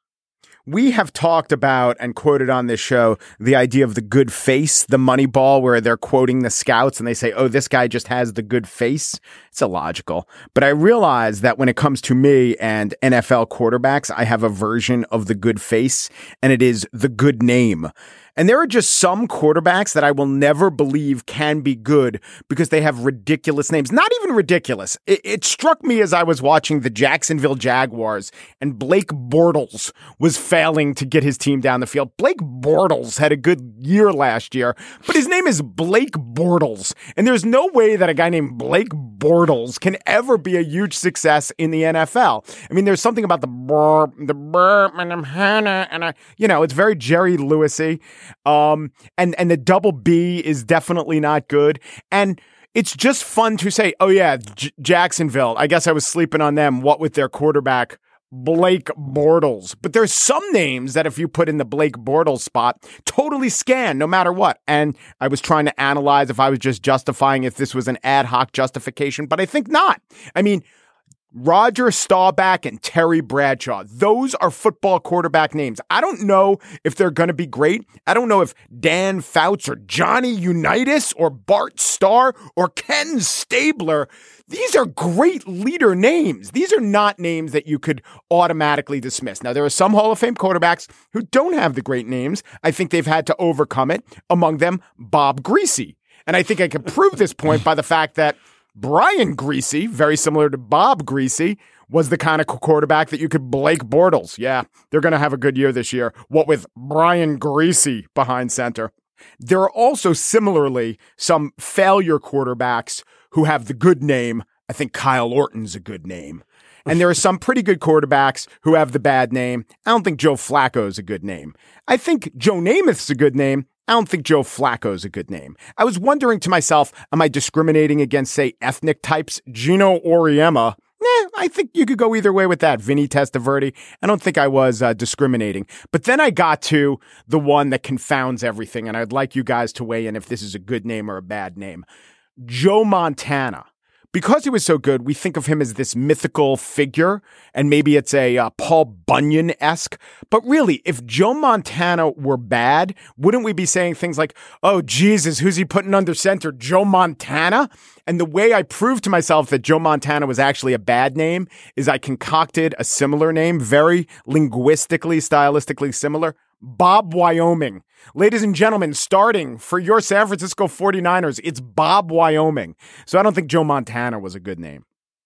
We have talked about and quoted on this show the idea of the good face, the Moneyball, where they're quoting the scouts and they say, oh, this guy just has the good face. It's illogical. But I realize that when it comes to me and N F L quarterbacks, I have a version of the good face, and it is the good name. And there are just some quarterbacks that I will never believe can be good because they have ridiculous names. Not even ridiculous. It, it struck me as I was watching the Jacksonville Jaguars and Blake Bortles was failing to get his team down the field. Blake Bortles had a good year last year, but his name is Blake Bortles. And there's no way that a guy named Blake Bortles can ever be a huge success in the N F L. I mean, there's something about the burp, the burp, and I'm Hannah, and I, you know, it's very Jerry Lewis-y. Um, and, and the double B is definitely not good. And it's just fun to say, oh yeah, J- Jacksonville, I guess I was sleeping on them. What with their quarterback, Blake Bortles. But there's some names that if you put in the Blake Bortles spot, totally scan no matter what. And I was trying to analyze if I was just justifying if this was an ad hoc justification, but I think not. I mean, Roger Staubach and Terry Bradshaw. Those are football quarterback names. I don't know if they're going to be great. I don't know if Dan Fouts or Johnny Unitas or Bart Starr or Ken Stabler. These are great leader names. These are not names that you could automatically dismiss. Now, there are some Hall of Fame quarterbacks who don't have the great names. I think they've had to overcome it. Among them, Bob Greasy. And I think I can prove this point by the fact that Brian Greasy, very similar to Bob Greasy, was the kind of quarterback that you could Blake Bortles. Yeah, they're going to have a good year this year. What with Brian Greasy behind center. There are also similarly some failure quarterbacks who have the good name. I think Kyle Orton's a good name. And there are some pretty good quarterbacks who have the bad name. I don't think Joe Flacco's a good name. I think Joe Namath's a good name. I don't think Joe Flacco's a good name. I was wondering to myself, am I discriminating against, say, ethnic types? Gino Auriemma. Eh, I think you could go either way with that. Vinny Testaverde. I don't think I was uh, discriminating. But then I got to the one that confounds everything, and I'd like you guys to weigh in if this is a good name or a bad name. Joe Montana. Because he was so good, we think of him as this mythical figure, and maybe it's a uh, Paul Bunyan-esque. But really, if Joe Montana were bad, wouldn't we be saying things like, oh, Jesus, who's he putting under center? Joe Montana? And the way I proved to myself that Joe Montana was actually a bad name is I concocted a similar name, very linguistically, stylistically similar. Bob Wyoming. Ladies and gentlemen, starting for your San Francisco forty-niners, it's Bob Wyoming. So I don't think Joe Montana was a good name.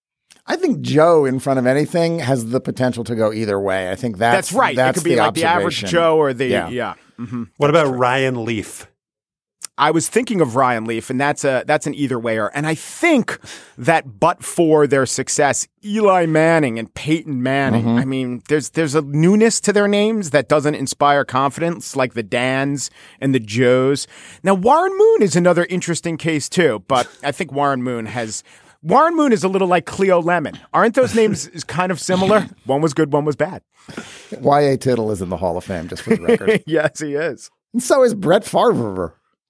I think Joe in front of anything has the potential to go either way. I think that's That's right. That's it could be the like the average Joe or the, yeah. yeah. Mm-hmm. What about Ryan Leaf? I was thinking of Ryan Leaf, and that's a that's an either wayer. And I think that but for their success, Eli Manning and Peyton Manning, mm-hmm. I mean, there's there's a newness to their names that doesn't inspire confidence, like the Dans and the Joes. Now, Warren Moon is another interesting case too, but I think Warren Moon has. Warren Moon is a little like Cleo Lemon. Aren't those names kind of similar? One was good, one was bad. Y A Tittle is in the Hall of Fame, just for the record. Yes, he is. And so is Brett Favre.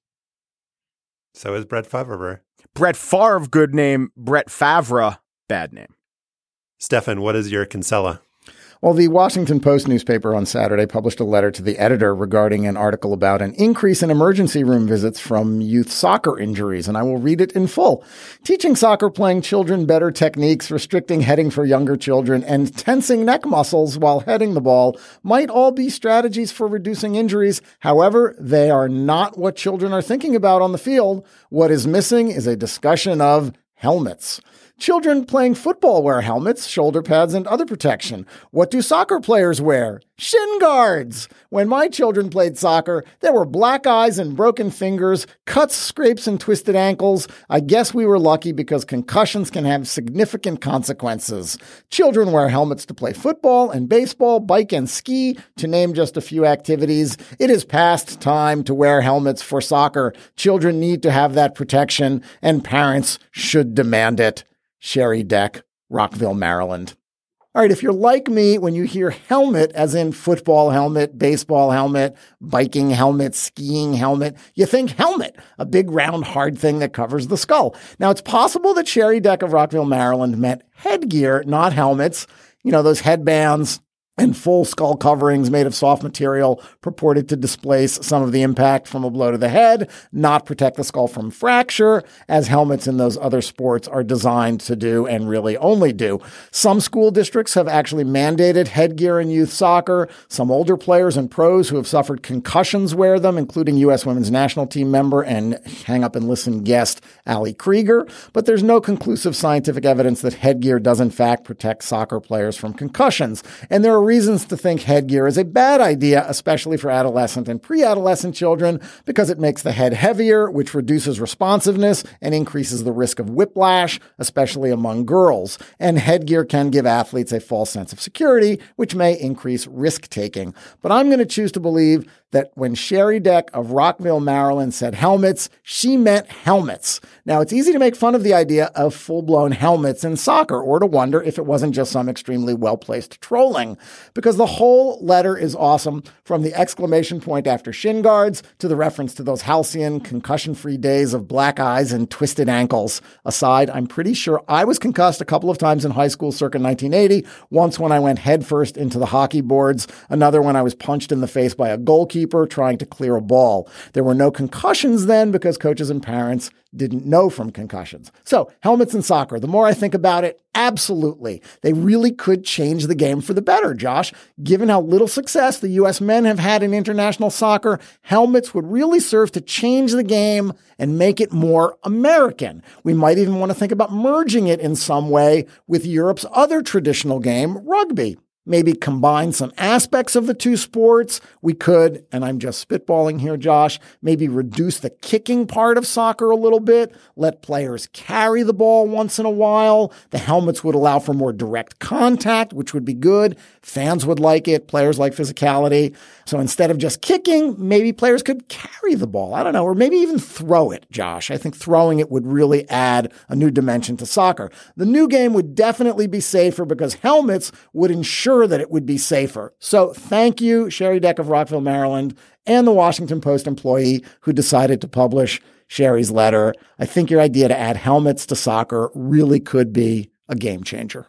So is Brett Favre. Brett Favre, good name. Brett Favre, bad name. Stefan, what is your Kinsella? Well, the Washington Post newspaper on Saturday published a letter to the editor regarding an article about an increase in emergency room visits from youth soccer injuries, and I will read it in full. Teaching soccer-playing children better techniques, restricting heading for younger children, and tensing neck muscles while heading the ball might all be strategies for reducing injuries. However, they are not what children are thinking about on the field. What is missing is a discussion of helmets. Children playing football wear helmets, shoulder pads, and other protection. What do soccer players wear? Shin guards. When my children played soccer, there were black eyes and broken fingers, cuts, scrapes, and twisted ankles. I guess we were lucky because concussions can have significant consequences. Children wear helmets to play football and baseball, bike and ski, to name just a few activities. It is past time to wear helmets for soccer. Children need to have that protection, and parents should demand it. Sherry Deck, Rockville, Maryland. All right, if you're like me, when you hear helmet, as in football helmet, baseball helmet, biking helmet, skiing helmet, you think helmet, a big round hard thing that covers the skull. Now, it's possible that Sherry Deck of Rockville, Maryland meant headgear, not helmets. You know, those headbands and full skull coverings made of soft material purported to displace some of the impact from a blow to the head, not protect the skull from fracture, as helmets in those other sports are designed to do and really only do. Some school districts have actually mandated headgear in youth soccer. Some older players and pros who have suffered concussions wear them, including U S women's national team member and hang up and listen guest Ali Krieger. But there's no conclusive scientific evidence that headgear does in fact protect soccer players from concussions. And there are reasons to think headgear is a bad idea, especially for adolescent and pre-adolescent children, because it makes the head heavier, which reduces responsiveness and increases the risk of whiplash, especially among girls. And headgear can give athletes a false sense of security, which may increase risk-taking. But I'm going to choose to believe that when Sherry Deck of Rockville, Maryland said helmets, she meant helmets. Now, it's easy to make fun of the idea of full-blown helmets in soccer, or to wonder if it wasn't just some extremely well-placed trolling, because the whole letter is awesome, from the exclamation point after shin guards to the reference to those halcyon, concussion-free days of black eyes and twisted ankles. Aside, I'm pretty sure I was concussed a couple of times in high school circa nineteen eighty, once when I went headfirst into the hockey boards, another when I was punched in the face by a goalkeeper trying to clear a ball. There were no concussions then because coaches and parents didn't know from concussions. So, helmets in soccer, the more I think about it, absolutely. They really could change the game for the better, Josh. Given how little success the U S men have had in international soccer, helmets would really serve to change the game and make it more American. We might even want to think about merging it in some way with Europe's other traditional game, rugby. Maybe combine some aspects of the two sports. We could, and I'm just spitballing here, Josh, maybe reduce the kicking part of soccer a little bit, let players carry the ball once in a while. The helmets would allow for more direct contact, which would be good. Fans would like it. Players like physicality. So instead of just kicking, maybe players could carry the ball. I don't know, or maybe even throw it, Josh. I think throwing it would really add a new dimension to soccer. The new game would definitely be safer because helmets would ensure that it would be safer. So thank you, Sherry Deck of Rockville, Maryland, and the Washington Post employee who decided to publish Sherry's letter. I think your idea to add helmets to soccer really could be a game changer.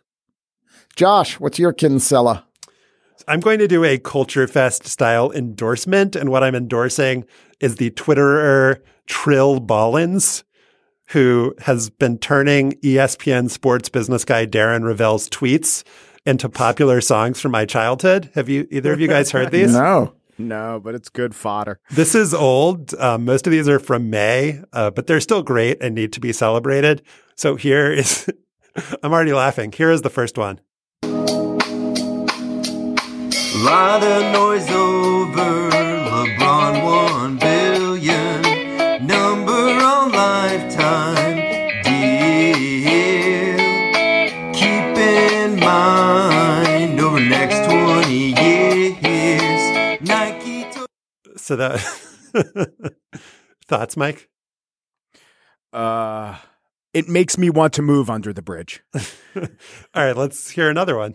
Josh, what's your Kinsella? I'm going to do a Culture Fest style endorsement, and what I'm endorsing is the Twitterer Trill Ballins, who has been turning E S P N sports business guy Darren Ravel's tweets into popular songs from my childhood. Have you, either of you guys heard these? No. No, but it's good fodder. This is old. Um, most of these are from May, uh, but they're still great and need to be celebrated. So here is, I'm already laughing. Here is the first one. Lot of noise over LeBron one billion. So that thoughts, Mike? Uh, it makes me want to move under the bridge. All right, let's hear another one.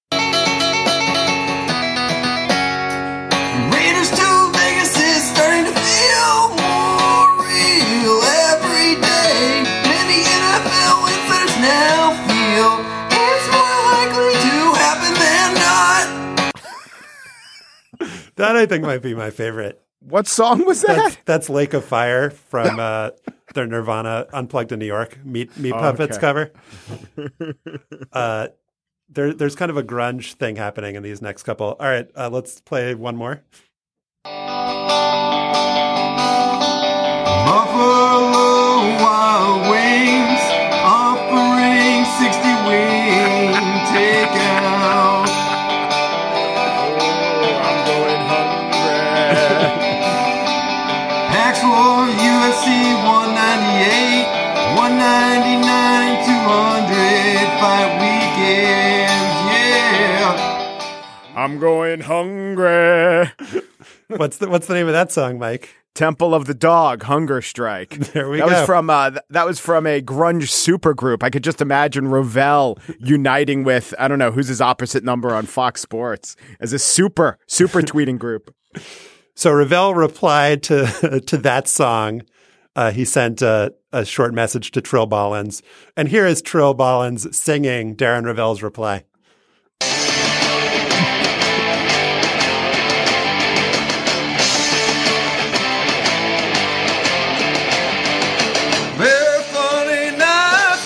Raiders to Vegas is starting to feel more real every day. Many N F L insiders now feel it's more likely to happen than not. That I think might be my favorite. What song was that? That's, that's Lake of Fire from uh, their Nirvana Unplugged in New York Meat Meat Puppets okay. cover. Uh, there, there's kind of a grunge thing happening in these next couple. All right, uh, let's play one more. Buffalo Wild Wings offering sixty wing takeout. Oh, I'm going hungry. Packs for U F C one ninety-eight, one ninety-nine, two hundred fight weekends. Yeah. I'm going hungry. What's the What's the name of that song, Mike? Temple of the Dog, Hunger Strike. There we that go. Was from, uh, th- that was from a grunge supergroup. I could just imagine Ravel uniting with, I don't know, who's his opposite number on Fox Sports as a super, super tweeting group. So Ravel replied to to that song. Uh, he sent a, a short message to Trill Ballins. And here is Trill Ballins singing Darren Ravel's reply. Very funny, nice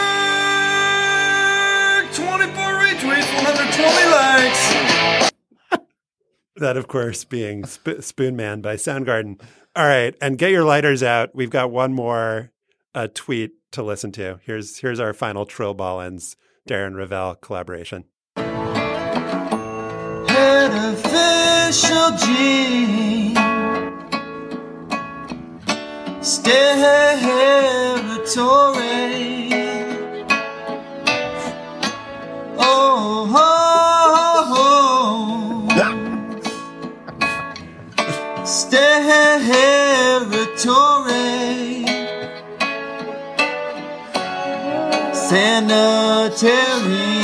work. twenty-four retweets, one hundred twenty likes. That, of course, being Sp- Spoon Man by Soundgarden. All right, and get your lighters out. We've got one more uh, tweet to listen to. Here's here's our final Trill Ballins Darren Ravel collaboration. Head official G. Territory. Oh, oh, oh. Territory. Sanitary.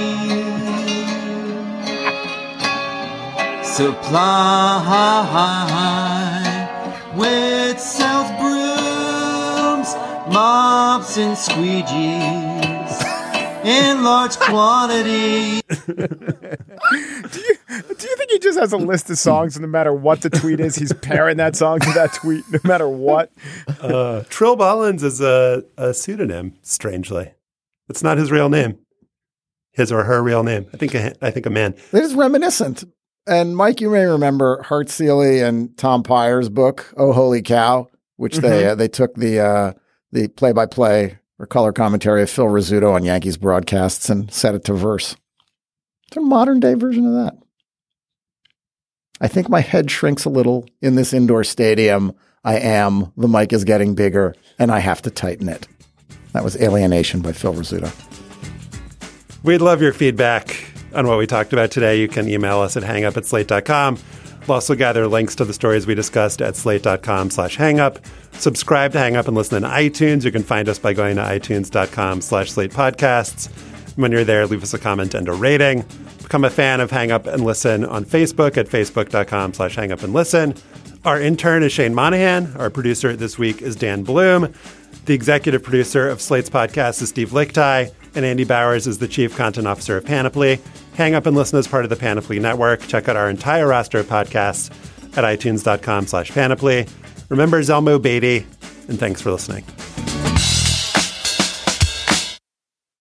Supply with South brooms, mops, and squeegees in large quantity. do you do you think he just has a list of songs, and no matter what the tweet is, he's pairing that song to that tweet, no matter what? Uh, Trill Ballins is a, a pseudonym, strangely. It's not his real name. His or her real name. I think a, I think a man. It is reminiscent. And Mike, you may remember Hart Seeley and Tom Pyer's book, Oh Holy Cow, which mm-hmm. they uh, they took the uh, the play-by-play or color commentary of Phil Rizzuto on Yankees broadcasts and set it to verse. It's a modern-day version of that. I think my head shrinks a little in this indoor stadium. I am. The mic is getting bigger, and I have to tighten it. That was Alienation by Phil Rizzuto. We'd love your feedback on what we talked about today. You can email us at hangup at slate dot com. We'll also gather links to the stories we discussed at slate dot com slash hangup. Subscribe to Hang Up and listen on iTunes. You can find us by going to itunes dot com slash slate podcasts. When you're there, leave us a comment and a rating. Become a fan of Hang Up and Listen on Facebook at facebook dot com slash hang up and listen. Our intern is Shane Monahan. Our producer this week is Dan Bloom. The executive producer of Slate's podcast is Steve Lickteig, and Andy Bowers is the chief content officer of Panoply. Hang Up and Listen is part of the Panoply Network. Check out our entire roster of podcasts at itunes dot com slash panoply. Remember Zelmo Beatty, and thanks for listening.